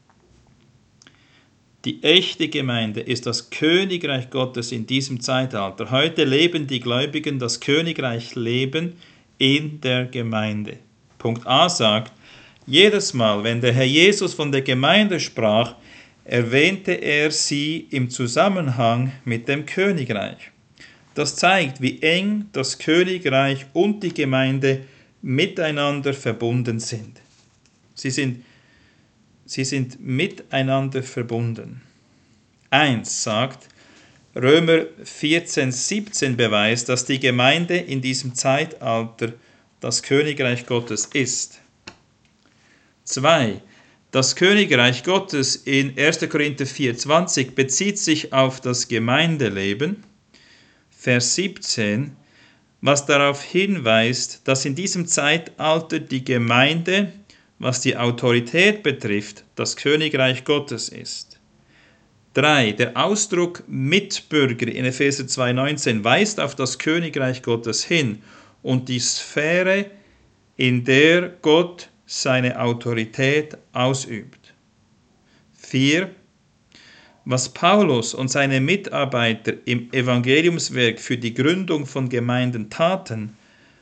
Die echte Gemeinde ist das Königreich Gottes in diesem Zeitalter. Heute leben die Gläubigen das Königreich Leben in der Gemeinde. Punkt A sagt, jedes Mal, wenn der Herr Jesus von der Gemeinde sprach, erwähnte er sie im Zusammenhang mit dem Königreich. Das zeigt, wie eng das Königreich und die Gemeinde miteinander verbunden sind. Sie sind, sie sind miteinander verbunden. eins sagt, Römer vierzehn, siebzehn beweist, dass die Gemeinde in diesem Zeitalter das Königreich Gottes ist. zwei. Das Königreich Gottes in erster Korinther vier, zwanzig bezieht sich auf das Gemeindeleben. Vers siebzehn, was darauf hinweist, dass in diesem Zeitalter die Gemeinde, was die Autorität betrifft, das Königreich Gottes ist. drei. Der Ausdruck Mitbürger in Epheser zwei, neunzehn weist auf das Königreich Gottes hin und die Sphäre, in der Gott seine Autorität ausübt. vier. Was Paulus und seine Mitarbeiter im Evangeliumswerk für die Gründung von Gemeinden taten,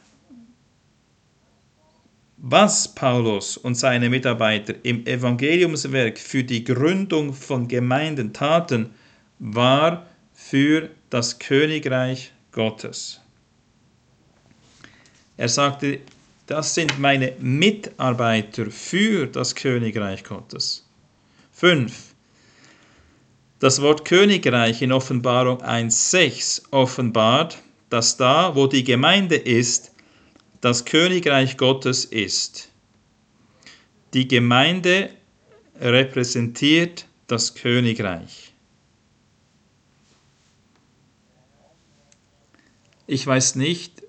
was Paulus und seine Mitarbeiter im Evangeliumswerk für die Gründung von Gemeinden taten, war für das Königreich Gottes. Er sagte, das sind meine Mitarbeiter für das Königreich Gottes. fünf. Das Wort Königreich in Offenbarung eins sechs offenbart, dass da, wo die Gemeinde ist, das Königreich Gottes ist. Die Gemeinde repräsentiert das Königreich. Ich weiß nicht,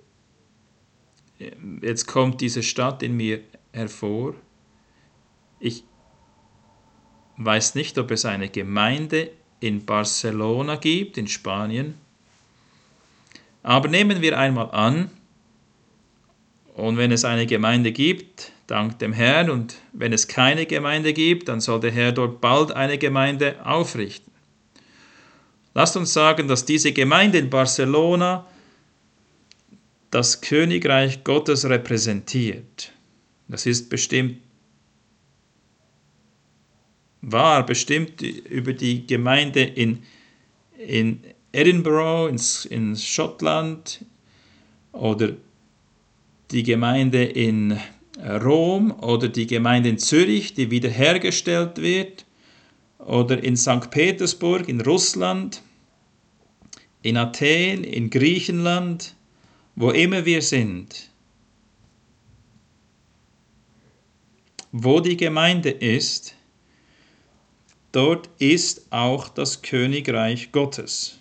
jetzt kommt diese Stadt in mir hervor. Ich weiß nicht, ob es eine Gemeinde in Barcelona gibt, in Spanien. Aber nehmen wir einmal an, und wenn es eine Gemeinde gibt, dank dem Herrn, und wenn es keine Gemeinde gibt, dann soll der Herr dort bald eine Gemeinde aufrichten. Lasst uns sagen, dass diese Gemeinde in Barcelona das Königreich Gottes repräsentiert. Das ist bestimmt war bestimmt über die Gemeinde in, in Edinburgh, in, in Schottland, oder die Gemeinde in Rom, oder die Gemeinde in Zürich, die wiederhergestellt wird, oder in Sankt Petersburg, in Russland, in Athen, in Griechenland, wo immer wir sind. Wo die Gemeinde ist, dort ist auch das Königreich Gottes.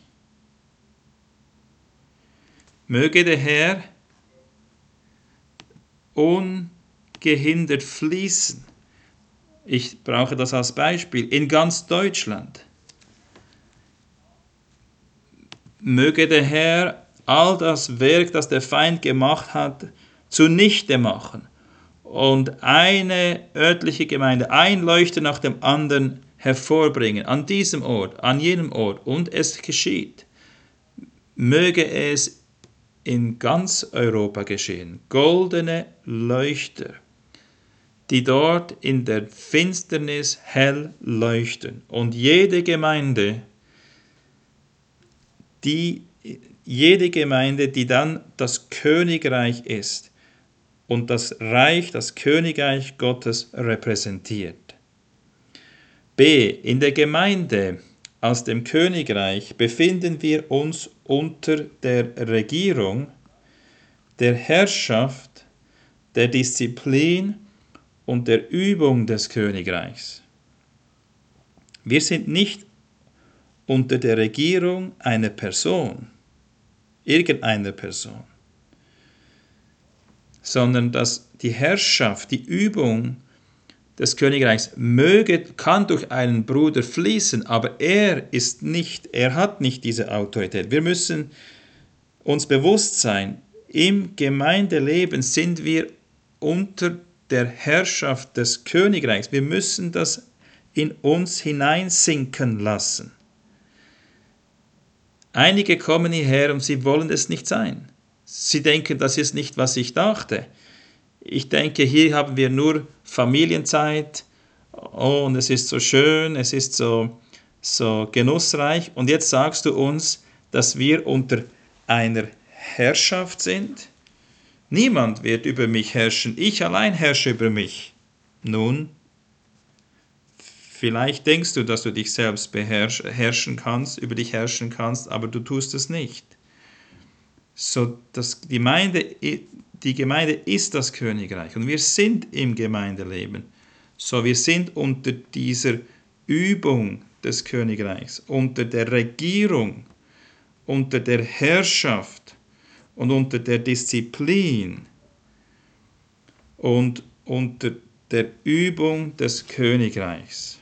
Möge der Herr ungehindert fließen Ich brauche das als Beispiel. In ganz Deutschland möge der Herr all das Werk, das der Feind gemacht hat, zunichte machen und eine örtliche Gemeinde, ein Leuchter nach dem anderen hervorbringen, an diesem Ort, an jenem Ort, und es geschieht. Möge es in ganz Europa geschehen. Goldene Leuchter, die dort in der Finsternis hell leuchten. Und jede Gemeinde, die, jede Gemeinde, die dann das Königreich ist und das Reich, das Königreich Gottes repräsentiert. B. In der Gemeinde aus dem Königreich befinden wir uns unter der Regierung, der Herrschaft, der Disziplin und der Übung des Königreichs. Wir sind nicht unter der Regierung einer Person, irgendeiner Person, sondern dass die Herrschaft, die Übung des Königreichs möge, kann durch einen Bruder fließen, aber er ist nicht, er hat nicht diese Autorität. Wir müssen uns bewusst sein, im Gemeindeleben sind wir unter der Herrschaft des Königreichs. Wir müssen das in uns hineinsinken lassen. Einige kommen hierher und sie wollen es nicht sein. Sie denken, das ist nicht, was ich dachte. Ich denke, hier haben wir nur Familienzeit, oh, und es ist so schön, es ist so, so genussreich. Und jetzt sagst du uns, dass wir unter einer Herrschaft sind? Niemand wird über mich herrschen, ich allein herrsche über mich. Nun, vielleicht denkst du, dass du dich selbst beherrschen kannst, über dich herrschen kannst, aber du tust es nicht. So, das, die Gemeinde, die Gemeinde ist das Königreich und wir sind im Gemeindeleben. So, wir sind unter dieser Übung des Königreichs, unter der Regierung, unter der Herrschaft und unter der Disziplin und unter der Übung des Königreichs.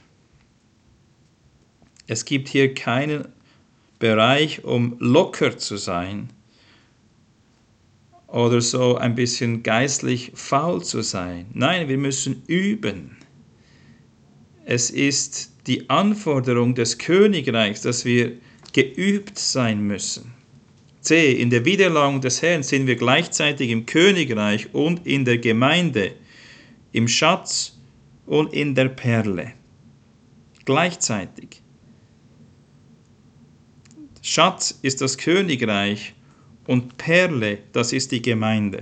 Es gibt hier keinen Bereich, um locker zu sein oder so ein bisschen geistlich faul zu sein. Nein, wir müssen üben. Es ist die Anforderung des Königreichs, dass wir geübt sein müssen. C. In der Wiedererlangung des Herrn sind wir gleichzeitig im Königreich und in der Gemeinde, im Schatz und in der Perle. Gleichzeitig. Schatz ist das Königreich und Perle, das ist die Gemeinde.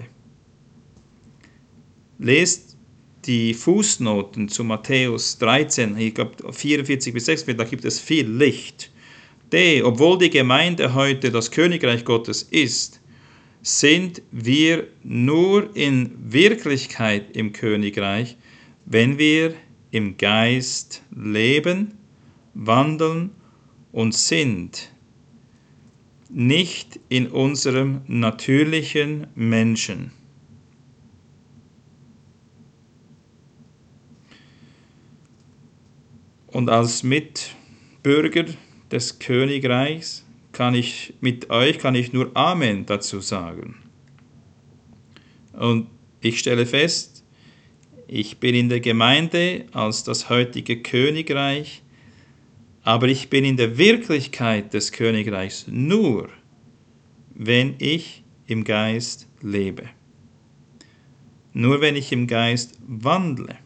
Lest die Fußnoten zu Matthäus dreizehn, ich glaube vierundvierzig bis sechsundvierzig, da gibt es viel Licht. D. Obwohl die Gemeinde heute das Königreich Gottes ist, sind wir nur in Wirklichkeit im Königreich, wenn wir im Geist leben, wandeln und sind, nicht in unserem natürlichen Menschen. Und als Mitbürger des Königreichs kann ich mit euch kann ich nur Amen dazu sagen. Und ich stelle fest, ich bin in der Gemeinde als das heutige Königreich, aber ich bin in der Wirklichkeit des Königreichs nur, wenn ich im Geist lebe. Nur wenn ich im Geist wandle.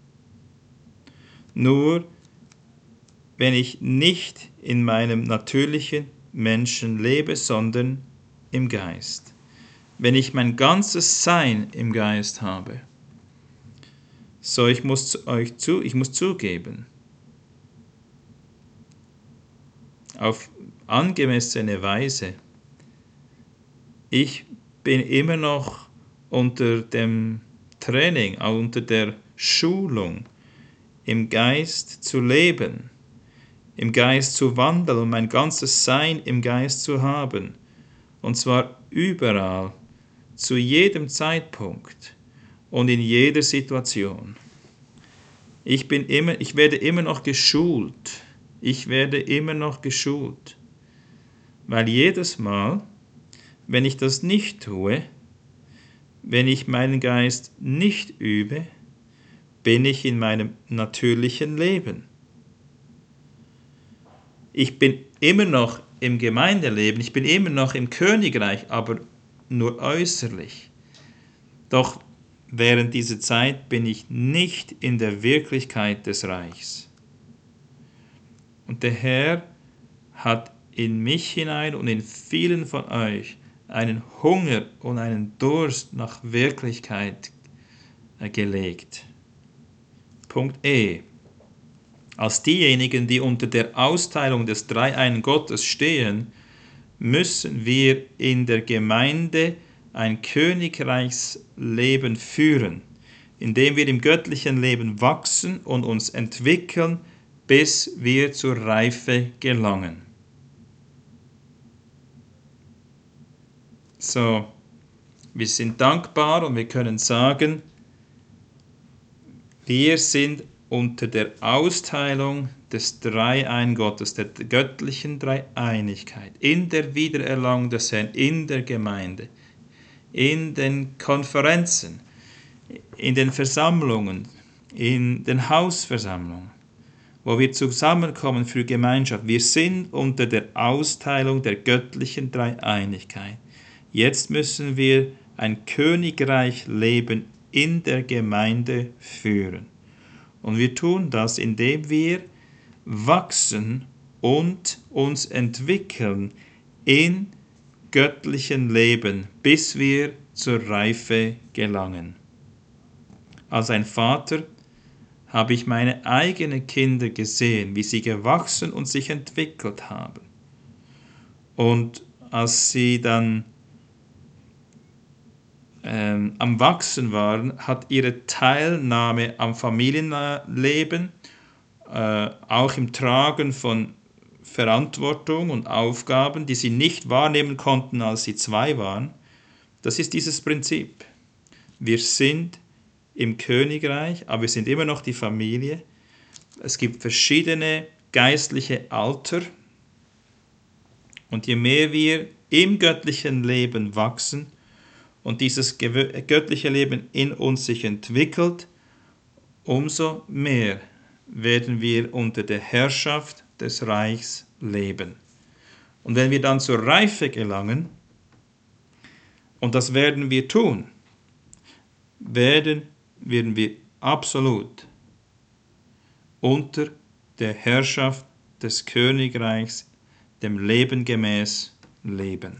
Nur wenn ich nicht in meinem natürlichen Menschen lebe, sondern im Geist. Wenn ich mein ganzes Sein im Geist habe. So, ich muss euch zu, ich muss zugeben, auf angemessene Weise, ich bin immer noch unter dem Training, unter der Schulung, im Geist zu leben, im Geist zu wandeln und mein ganzes Sein im Geist zu haben. Und zwar überall, zu jedem Zeitpunkt und in jeder Situation. Ich bin immer, ich werde immer noch geschult. Ich werde immer noch geschult. Weil jedes Mal, wenn ich das nicht tue, wenn ich meinen Geist nicht übe, bin ich in meinem natürlichen Leben. Ich bin immer noch im Gemeindeleben, ich bin immer noch im Königreich, aber nur äußerlich. Doch während dieser Zeit bin ich nicht in der Wirklichkeit des Reichs. Und der Herr hat in mich hinein und in vielen von euch einen Hunger und einen Durst nach Wirklichkeit gelegt. Punkt E. Als diejenigen, die unter der Austeilung des Dreieinen Gottes stehen, müssen wir in der Gemeinde ein Königreichsleben führen, indem wir im göttlichen Leben wachsen und uns entwickeln, bis wir zur Reife gelangen. So, wir sind dankbar und wir können sagen, wir sind unter der Austeilung des Dreiein-Gottes, der göttlichen Dreieinigkeit, in der Wiedererlangung des Herrn, in der Gemeinde, in den Konferenzen, in den Versammlungen, in den Hausversammlungen, wo wir zusammenkommen für Gemeinschaft. Wir sind unter der Austeilung der göttlichen Dreieinigkeit. Jetzt müssen wir ein Königreich leben in der Gemeinde führen. Und wir tun das, indem wir wachsen und uns entwickeln in göttlichen Leben, bis wir zur Reife gelangen. Als ein Vater habe ich meine eigenen Kinder gesehen, wie sie gewachsen und sich entwickelt haben. Und als sie dann ähm, am Wachsen waren, hat ihre Teilnahme am Familienleben, äh, auch im Tragen von Verantwortung und Aufgaben, die sie nicht wahrnehmen konnten, als sie zwei waren, das ist dieses Prinzip. Wir sind im Königreich, aber wir sind immer noch die Familie. Es gibt verschiedene geistliche Alter. Und je mehr wir im göttlichen Leben wachsen und dieses göttliche Leben in uns sich entwickelt, umso mehr werden wir unter der Herrschaft des Reichs leben. Und wenn wir dann zur Reife gelangen, und das werden wir tun, werden, werden wir absolut unter der Herrschaft des Königreichs, dem Leben gemäß leben.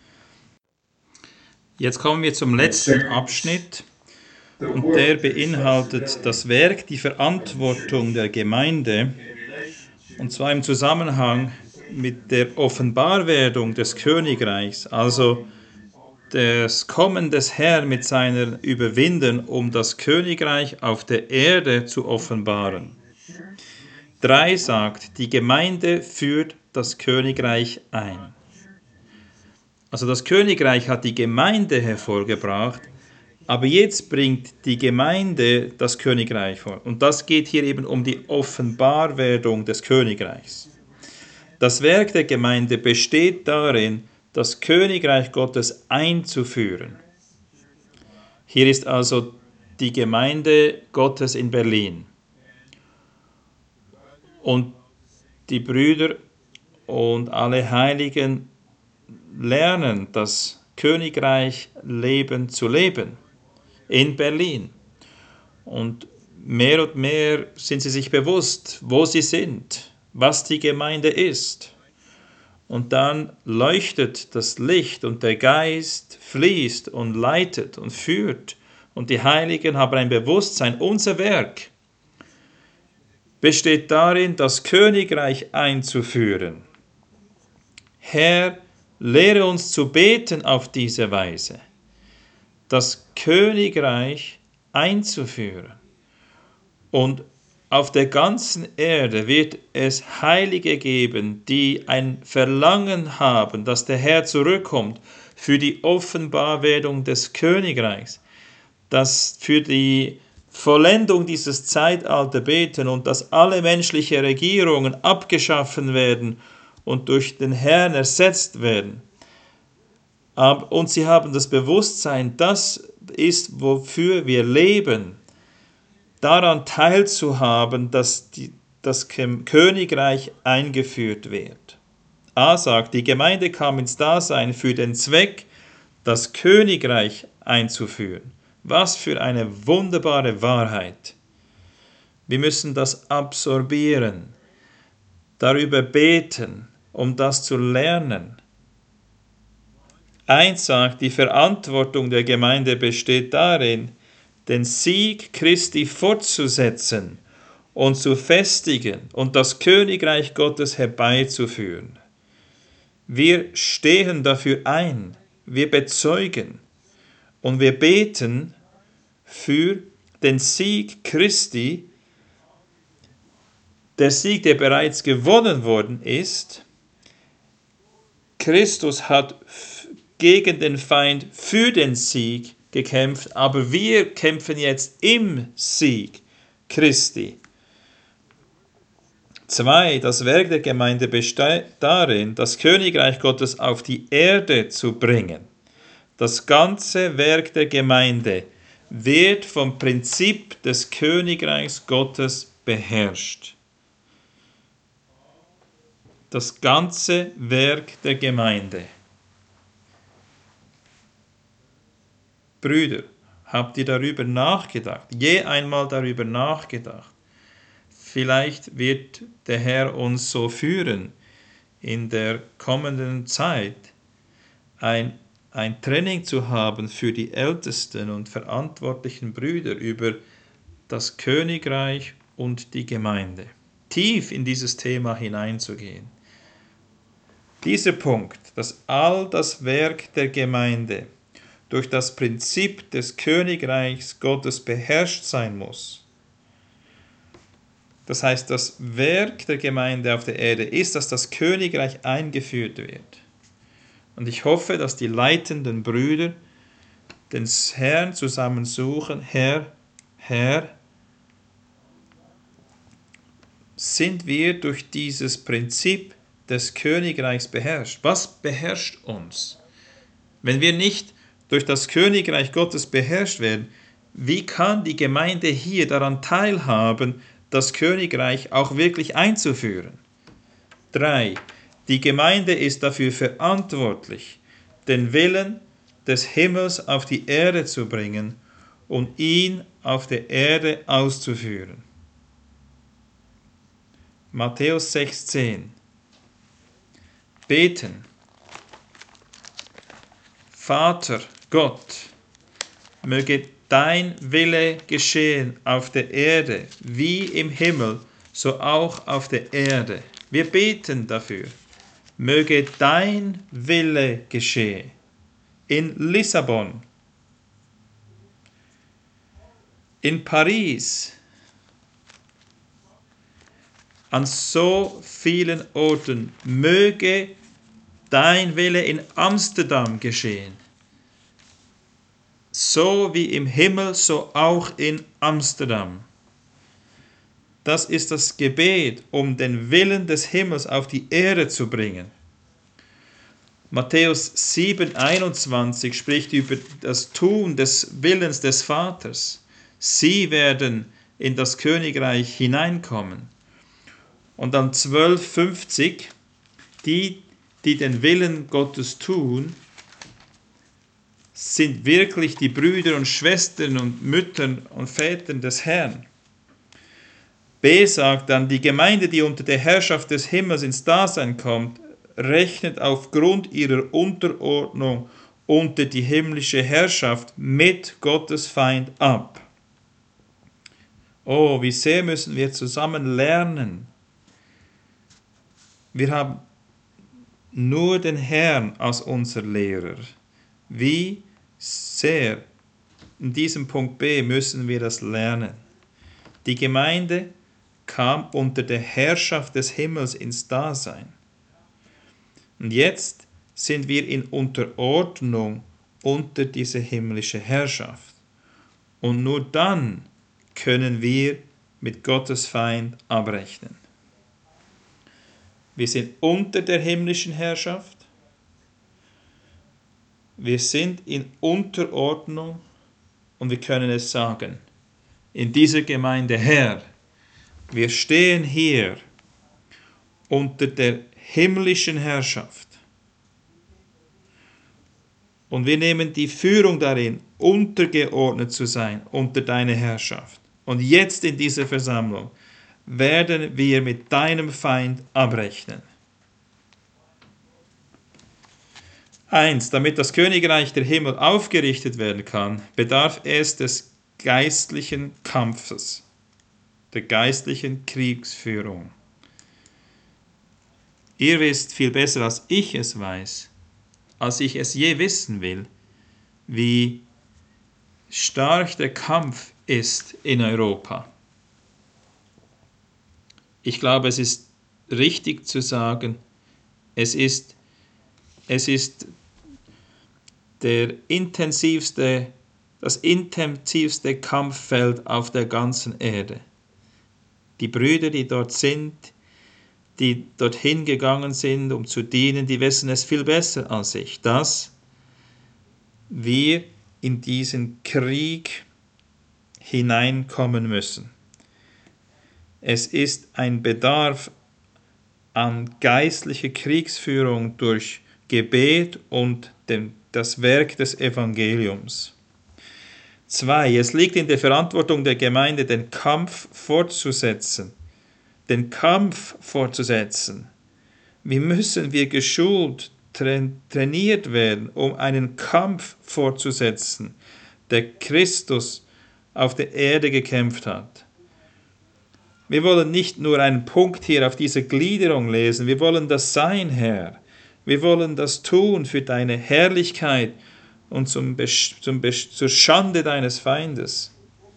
Jetzt kommen wir zum letzten Abschnitt und der beinhaltet das Werk, die Verantwortung der Gemeinde, und zwar im Zusammenhang mit der Offenbarwerdung des Königreichs, also das Kommen des Herrn mit seiner Überwinden, um das Königreich auf der Erde zu offenbaren. Drei sagt, die Gemeinde führt das Königreich ein. Also das Königreich hat die Gemeinde hervorgebracht, aber jetzt bringt die Gemeinde das Königreich vor. Und das geht hier eben um die Offenbarwerdung des Königreichs. Das Werk der Gemeinde besteht darin, das Königreich Gottes einzuführen. Hier ist also die Gemeinde Gottes in Berlin. Und die Brüder und alle Heiligen lernen, das Königreich Leben zu leben in Berlin. Und mehr und mehr sind sie sich bewusst, wo sie sind, was die Gemeinde ist. Und dann leuchtet das Licht und der Geist fließt und leitet und führt. Und die Heiligen haben ein Bewusstsein. Unser Werk besteht darin, das Königreich einzuführen. Herr, lehre uns zu beten auf diese Weise, das Königreich einzuführen. Und auf der ganzen Erde wird es Heilige geben, die ein Verlangen haben, dass der Herr zurückkommt für die Offenbarwerdung des Königreichs, dass für die Vollendung dieses Zeitalters beten und dass alle menschliche Regierungen abgeschaffen werden und durch den Herrn ersetzt werden. Und sie haben das Bewusstsein, das ist, wofür wir leben, daran teilzuhaben, dass die, das Königreich eingeführt wird. A sagt, die Gemeinde kam ins Dasein für den Zweck, das Königreich einzuführen. Was für eine wunderbare Wahrheit. Wir müssen das absorbieren, darüber beten, um das zu lernen. Eins sagt, die Verantwortung der Gemeinde besteht darin, den Sieg Christi fortzusetzen und zu festigen und das Königreich Gottes herbeizuführen. Wir stehen dafür ein, wir bezeugen und wir beten für den Sieg Christi, der Sieg, der bereits gewonnen worden ist. Christus hat gegen den Feind für den Sieg gekämpft, aber wir kämpfen jetzt im Sieg Christi. Zwei, das Werk der Gemeinde besteht darin, das Königreich Gottes auf die Erde zu bringen. Das ganze Werk der Gemeinde wird vom Prinzip des Königreichs Gottes beherrscht. Das ganze Werk der Gemeinde. Brüder, habt ihr darüber nachgedacht? Je einmal darüber nachgedacht? Vielleicht wird der Herr uns so führen, in der kommenden Zeit ein, ein Training zu haben für die ältesten und verantwortlichen Brüder über das Königreich und die Gemeinde. Tief in dieses Thema hineinzugehen. Dieser Punkt, dass all das Werk der Gemeinde durch das Prinzip des Königreichs Gottes beherrscht sein muss. Das heißt, das Werk der Gemeinde auf der Erde ist, dass das Königreich eingeführt wird. Und ich hoffe, dass die leitenden Brüder den Herrn zusammensuchen. Herr, Herr, sind wir durch dieses Prinzip des Königreichs beherrscht? Was beherrscht uns? Wenn wir nicht durch das Königreich Gottes beherrscht werden, wie kann die Gemeinde hier daran teilhaben, das Königreich auch wirklich einzuführen? Drei. Die Gemeinde ist dafür verantwortlich, den Willen des Himmels auf die Erde zu bringen und ihn auf der Erde auszuführen. Matthäus sechs zehn. Beten. Vater Gott, möge dein Wille geschehen auf der Erde, wie im Himmel, so auch auf der Erde. Wir beten dafür. Möge dein Wille geschehen. In Lissabon, in Paris, an so vielen Orten, möge dein Wille in Amsterdam geschehen. So wie im Himmel, so auch in Amsterdam. Das ist das Gebet, um den Willen des Himmels auf die Erde zu bringen. Matthäus sieben einundzwanzig spricht über das Tun des Willens des Vaters. Sie werden in das Königreich hineinkommen. Und dann zwölf fünfzig, die, die den Willen Gottes tun, sind wirklich die Brüder und Schwestern und Müttern und Vätern des Herrn. B sagt dann, die Gemeinde, die unter der Herrschaft des Himmels ins Dasein kommt, rechnet aufgrund ihrer Unterordnung unter die himmlische Herrschaft mit Gottes Feind ab. Oh, wie sehr müssen wir zusammen lernen. Wir haben nur den Herrn als unser Lehrer. Wie sehr, in diesem Punkt B müssen wir das lernen. Die Gemeinde kam unter der Herrschaft des Himmels ins Dasein. Und jetzt sind wir in Unterordnung unter diese himmlische Herrschaft. Und nur dann können wir mit Gottes Feind abrechnen. Wir sind unter der himmlischen Herrschaft. Wir sind in Unterordnung und wir können es sagen. In dieser Gemeinde, Herr, wir stehen hier unter der himmlischen Herrschaft. Und wir nehmen die Führung darin, untergeordnet zu sein unter deine Herrschaft. Und jetzt in dieser Versammlung werden wir mit deinem Feind abrechnen. Eins, damit das Königreich der Himmel aufgerichtet werden kann, bedarf es des geistlichen Kampfes, der geistlichen Kriegsführung. Ihr wisst viel besser, als ich es weiß, als ich es je wissen will, wie stark der Kampf ist in Europa. Ich glaube, es ist richtig zu sagen, es ist, es ist der intensivste, das intensivste Kampffeld auf der ganzen Erde. Die Brüder, die dort sind, die dorthin gegangen sind, um zu dienen, die wissen es viel besser als ich, dass wir in diesen Krieg hineinkommen müssen. Es ist ein Bedarf an geistlicher Kriegsführung durch Gebet und dem, das Werk des Evangeliums. Zwei, es liegt in der Verantwortung der Gemeinde, den Kampf fortzusetzen. Den Kampf fortzusetzen. Wie müssen wir geschult, trainiert werden, um einen Kampf fortzusetzen, der Christus auf der Erde gekämpft hat. Wir wollen nicht nur einen Punkt hier auf dieser Gliederung lesen, wir wollen das sein, Herr. Wir wollen das tun für deine Herrlichkeit und zum, zum, zur Schande deines Feindes.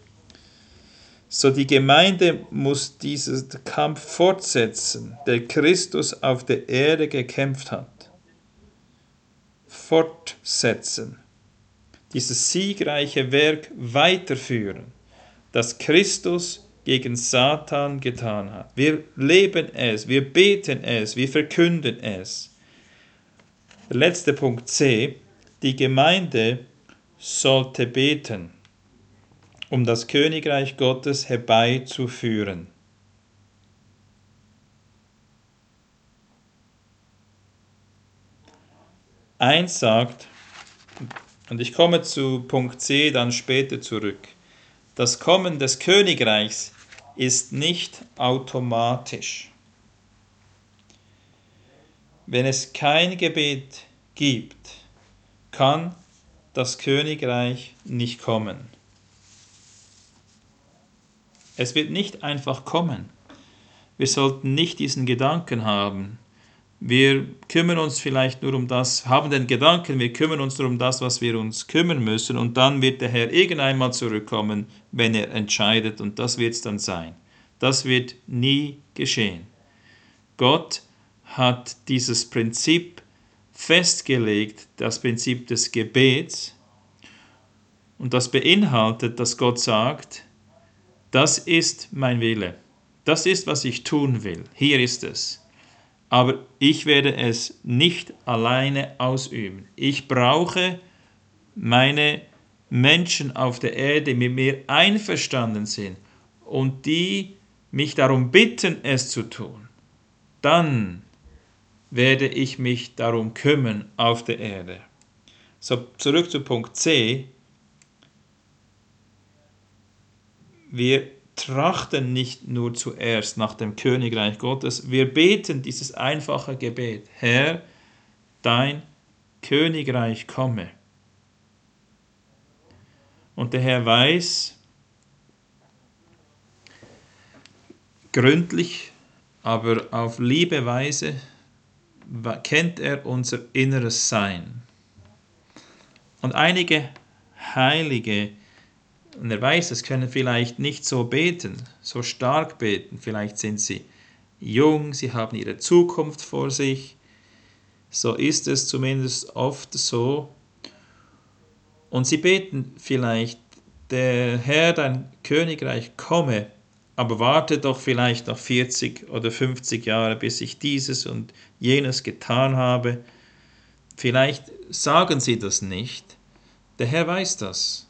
So die Gemeinde muss diesen Kampf fortsetzen, der Christus auf der Erde gekämpft hat. Fortsetzen. Dieses siegreiche Werk weiterführen, das Christus gegen Satan getan hat. Wir leben es, wir beten es, wir verkünden es. Der letzte Punkt C. Die Gemeinde sollte beten, um das Königreich Gottes herbeizuführen. Eins sagt, und ich komme zu Punkt C dann später zurück, das Kommen des Königreichs ist nicht automatisch. Wenn es kein Gebet gibt, kann das Königreich nicht kommen. Es wird nicht einfach kommen. Wir sollten nicht diesen Gedanken haben. Wir kümmern uns vielleicht nur um das, haben den Gedanken, wir kümmern uns nur um das, was wir uns kümmern müssen und dann wird der Herr irgendeinmal zurückkommen, wenn er entscheidet und das wird es dann sein. Das wird nie geschehen. Gott hat dieses Prinzip festgelegt, das Prinzip des Gebets und das beinhaltet, dass Gott sagt, das ist mein Wille. Das ist, was ich tun will. Hier ist es. Aber ich werde es nicht alleine ausüben. Ich brauche meine Menschen auf der Erde, die mit mir einverstanden sind und die mich darum bitten, es zu tun. Dann werde ich mich darum kümmern auf der Erde. So, zurück zu Punkt C. Wir trachten nicht nur zuerst nach dem Königreich Gottes, wir beten dieses einfache Gebet. Herr, dein Königreich komme. Und der Herr weiß, gründlich, aber auf liebe Weise, kennt er unser inneres Sein. Und einige Heilige, und er weiß, es können vielleicht nicht so beten, so stark beten. Vielleicht sind sie jung, sie haben ihre Zukunft vor sich. So ist es zumindest oft so. Und sie beten vielleicht der Herr, dein Königreich komme, aber warte doch vielleicht noch vierzig oder fünfzig Jahre, bis ich dieses und jenes getan habe. Vielleicht sagen sie das nicht. Der Herr weiß das.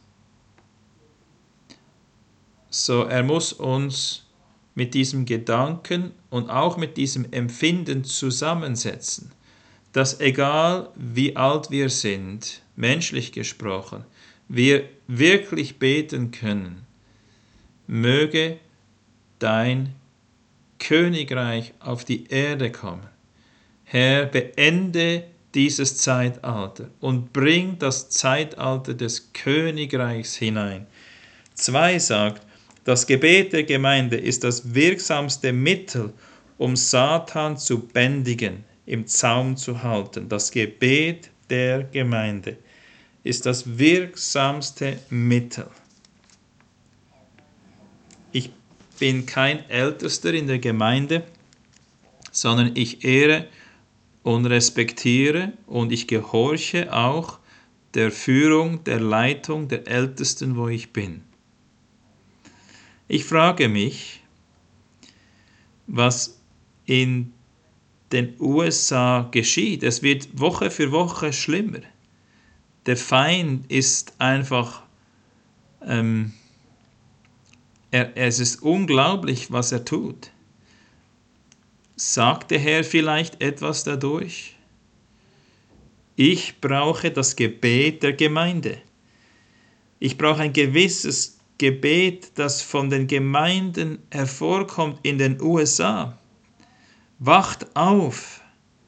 So, er muss uns mit diesem Gedanken und auch mit diesem Empfinden zusammensetzen, dass egal wie alt wir sind, menschlich gesprochen, wir wirklich beten können, möge dein Königreich auf die Erde kommen. Herr, beende dieses Zeitalter und bring das Zeitalter des Königreichs hinein. Zwei sagt, das Gebet der Gemeinde ist das wirksamste Mittel, um Satan zu bändigen, im Zaum zu halten. Das Gebet der Gemeinde ist das wirksamste Mittel. Ich bin kein Ältester in der Gemeinde, sondern ich ehre und respektiere und ich gehorche auch der Führung, der Leitung der Ältesten, wo ich bin. Ich frage mich, was in den U S A geschieht. Es wird Woche für Woche schlimmer. Der Feind ist einfach, ähm, er, es ist unglaublich, was er tut. Sagt der Herr vielleicht etwas dadurch? Ich brauche das Gebet der Gemeinde. Ich brauche ein gewisses Gebet, das von den Gemeinden hervorkommt in den U S A. Wacht auf!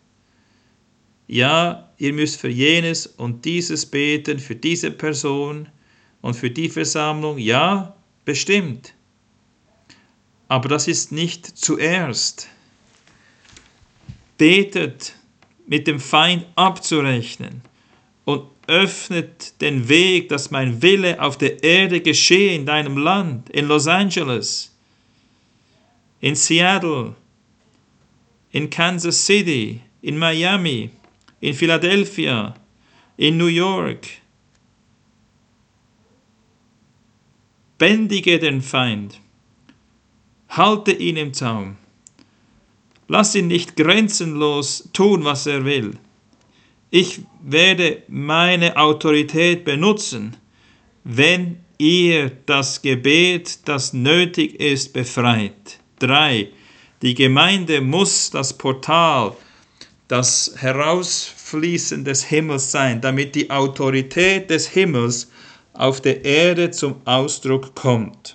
Ja, ihr müsst für jenes und dieses beten, für diese Person und für die Versammlung. Ja, bestimmt. Aber das ist nicht zuerst. Betet, mit dem Feind abzurechnen und öffnet den Weg, dass mein Wille auf der Erde geschehe in deinem Land, in Los Angeles, in Seattle, in Kansas City, in Miami, in Philadelphia, in New York. Bändige den Feind, halte ihn im Zaum. Lass ihn nicht grenzenlos tun, was er will. Ich werde meine Autorität benutzen, wenn ihr das Gebet, das nötig ist, befreit. Drei. Die Gemeinde muss das Portal, das Herausfließen des Himmels sein, damit die Autorität des Himmels auf der Erde zum Ausdruck kommt.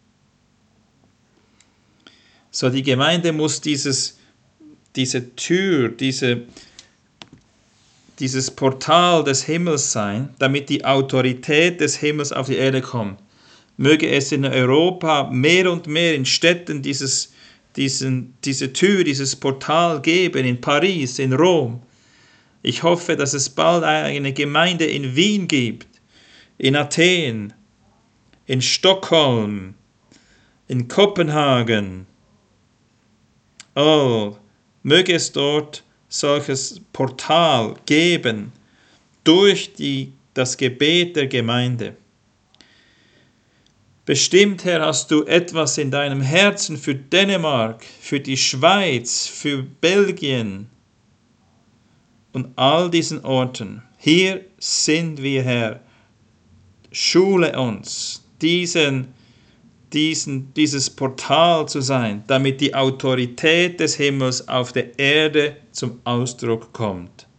So, die Gemeinde muss dieses, diese Tür, diese, dieses Portal des Himmels sein, damit die Autorität des Himmels auf die Erde kommt. Möge es in Europa mehr und mehr in Städten dieses, diesen, diese Tür, dieses Portal geben, in Paris, in Rom. Ich hoffe, dass es bald eine Gemeinde in Wien gibt, in Athen, in Stockholm, in Kopenhagen. Oh, möge es dort solches Portal geben durch die, das Gebet der Gemeinde. Bestimmt, Herr, hast du etwas in deinem Herzen für Dänemark, für die Schweiz, für Belgien und all diesen Orten. Hier sind wir, Herr. Schule uns, diesen, diesen, dieses Portal zu sein, damit die Autorität des Himmels auf der Erde zum Ausdruck kommt.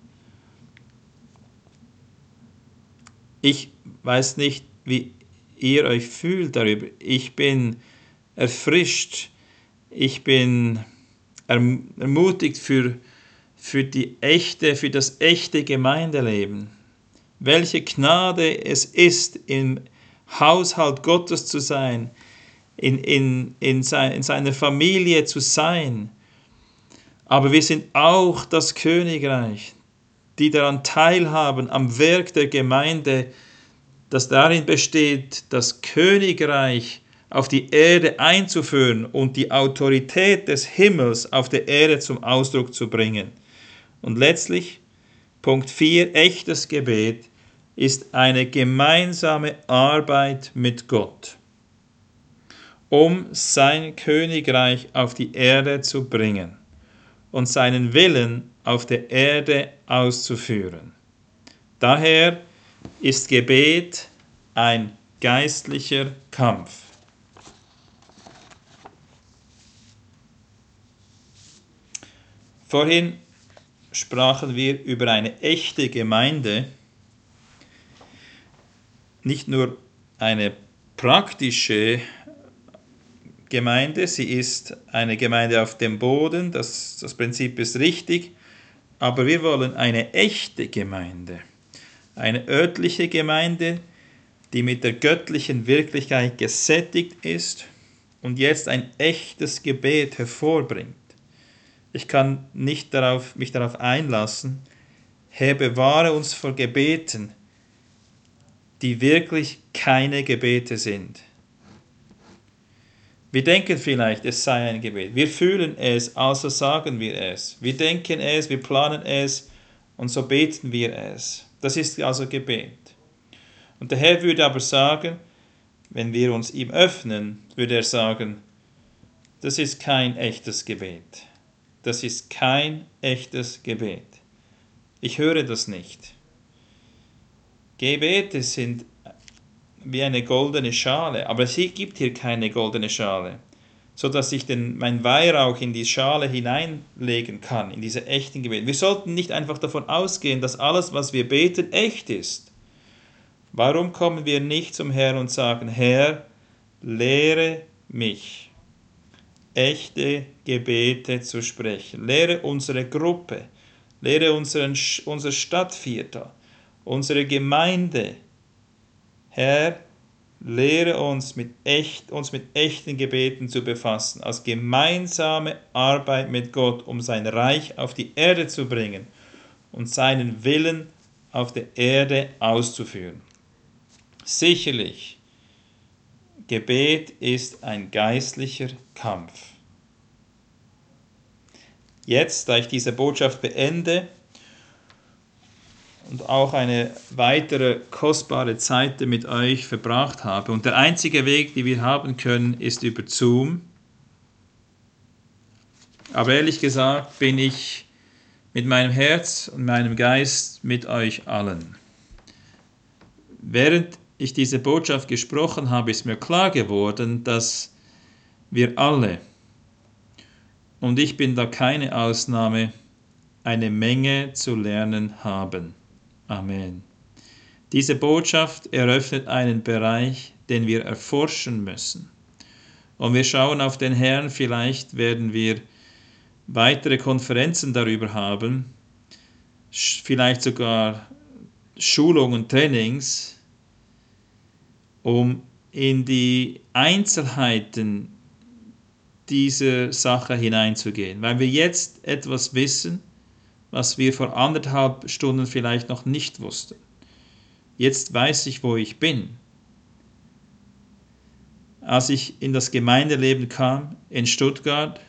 Ich weiß nicht, wie ihr euch fühlt darüber. Ich bin erfrischt, ich bin ermutigt für, für, die echte, für das echte Gemeindeleben. Welche Gnade es ist, im Haushalt Gottes zu sein, in, in, in, sein, in seiner Familie zu sein. Aber wir sind auch das Königreich, die daran teilhaben, am Werk der Gemeinde, das darin besteht, das Königreich auf die Erde einzuführen und die Autorität des Himmels auf der Erde zum Ausdruck zu bringen. Und letztlich, Punkt vier, echtes Gebet ist eine gemeinsame Arbeit mit Gott, um sein Königreich auf die Erde zu bringen und seinen Willen auf der Erde auszuführen. Daher ist Gebet ein geistlicher Kampf. Vorhin sprachen wir über eine echte Gemeinde, nicht nur eine praktische Gemeinde, sie ist eine Gemeinde auf dem Boden, das, das Prinzip ist richtig, aber wir wollen eine echte Gemeinde, eine örtliche Gemeinde, die mit der göttlichen Wirklichkeit gesättigt ist und jetzt ein echtes Gebet hervorbringt. Ich kann nicht darauf, mich darauf einlassen, Herr, bewahre uns vor Gebeten, die wirklich keine Gebete sind. Wir denken vielleicht, es sei ein Gebet. Wir fühlen es, also sagen wir es. Wir denken es, wir planen es und so beten wir es. Das ist also Gebet. Und der Herr würde aber sagen, wenn wir uns ihm öffnen, würde er sagen, das ist kein echtes Gebet. Das ist kein echtes Gebet. Ich höre das nicht. Gebete sind wie eine goldene Schale, aber es gibt hier keine goldene Schale, sodass ich den, mein Weihrauch in die Schale hineinlegen kann, in diese echten Gebete. Wir sollten nicht einfach davon ausgehen, dass alles, was wir beten, echt ist. Warum kommen wir nicht zum Herrn und sagen, Herr, lehre mich, echte Gebete zu sprechen. Lehre unsere Gruppe, lehre unseren, unser Stadtviertel, unsere Gemeinde. Herr, lehre uns mit, echt, uns mit echten Gebeten zu befassen, als gemeinsame Arbeit mit Gott, um sein Reich auf die Erde zu bringen und seinen Willen auf der Erde auszuführen. Sicherlich, Gebet ist ein geistlicher Kampf. Jetzt, da ich diese Botschaft beende und auch eine weitere kostbare Zeit mit euch verbracht habe, und der einzige Weg, den wir haben können, ist über Zoom. Aber ehrlich gesagt bin ich mit meinem Herz und meinem Geist mit euch allen. Während ich diese Botschaft gesprochen habe, ist mir klar geworden, dass wir alle, und ich bin da keine Ausnahme, eine Menge zu lernen haben. Amen. Diese Botschaft eröffnet einen Bereich, den wir erforschen müssen. Und wir schauen auf den Herrn, vielleicht werden wir weitere Konferenzen darüber haben, vielleicht sogar Schulungen, Trainings, um in die Einzelheiten dieser Sache hineinzugehen, weil wir jetzt etwas wissen, was wir vor anderthalb Stunden vielleicht noch nicht wussten. Jetzt weiß ich, wo ich bin. Als ich in das Gemeindeleben kam, in Stuttgart,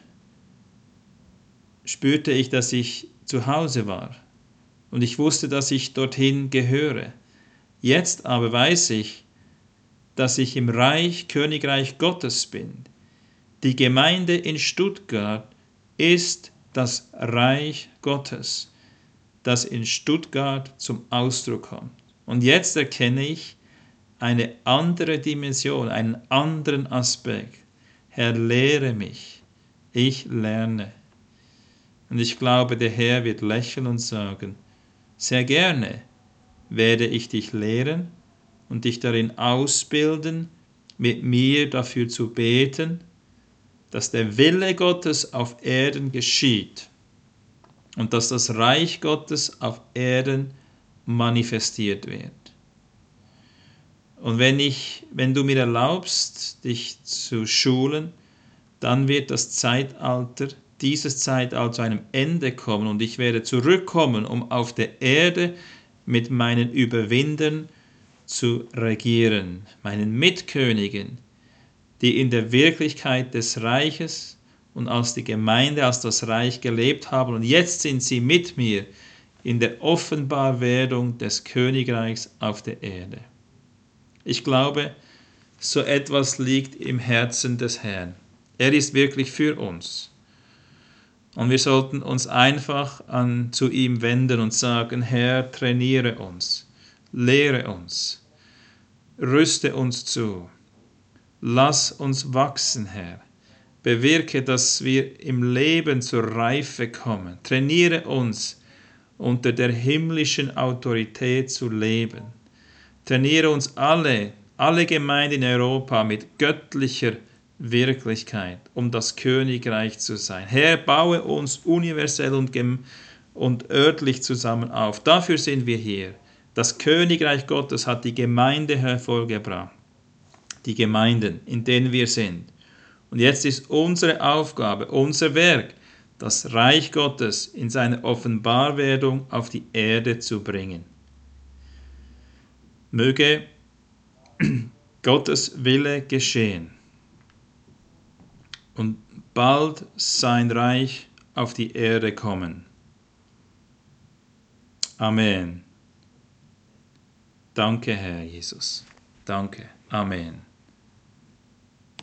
spürte ich, dass ich zu Hause war und ich wusste, dass ich dorthin gehöre. Jetzt aber weiß ich, dass ich im Reich, Königreich Gottes bin. Die Gemeinde in Stuttgart ist das Reich Gottes, das in Stuttgart zum Ausdruck kommt. Und jetzt erkenne ich eine andere Dimension, einen anderen Aspekt. Herr, lehre mich, ich lerne. Und ich glaube, der Herr wird lächeln und sagen, sehr gerne werde ich dich lehren und dich darin ausbilden, mit mir dafür zu beten, dass der Wille Gottes auf Erden geschieht und dass das Reich Gottes auf Erden manifestiert wird. Und wenn, ich, wenn du mir erlaubst, dich zu schulen, dann wird das Zeitalter, dieses Zeitalter zu einem Ende kommen und ich werde zurückkommen, um auf der Erde mit meinen Überwindern zu regieren, meinen Mitkönigen, die in der Wirklichkeit des Reiches und als die Gemeinde, als das Reich gelebt haben. Und jetzt sind sie mit mir in der Offenbarwerdung des Königreichs auf der Erde. Ich glaube, so etwas liegt im Herzen des Herrn. Er ist wirklich für uns. Und wir sollten uns einfach an, zu ihm wenden und sagen, Herr, trainiere uns, lehre uns, rüste uns zu, lass uns wachsen, Herr. Bewirke, dass wir im Leben zur Reife kommen. Trainiere uns, unter der himmlischen Autorität zu leben. Trainiere uns alle, alle Gemeinden in Europa mit göttlicher Wirklichkeit, um das Königreich zu sein. Herr, baue uns universell und, und örtlich zusammen auf. Dafür sind wir hier. Das Königreich Gottes hat die Gemeinde hervorgebracht. Die Gemeinden, in denen wir sind. Und jetzt ist unsere Aufgabe, unser Werk, das Reich Gottes in seiner Offenbarwerdung auf die Erde zu bringen. Möge Gottes Wille geschehen und bald sein Reich auf die Erde kommen. Amen. Danke, Herr Jesus. Danke. Amen.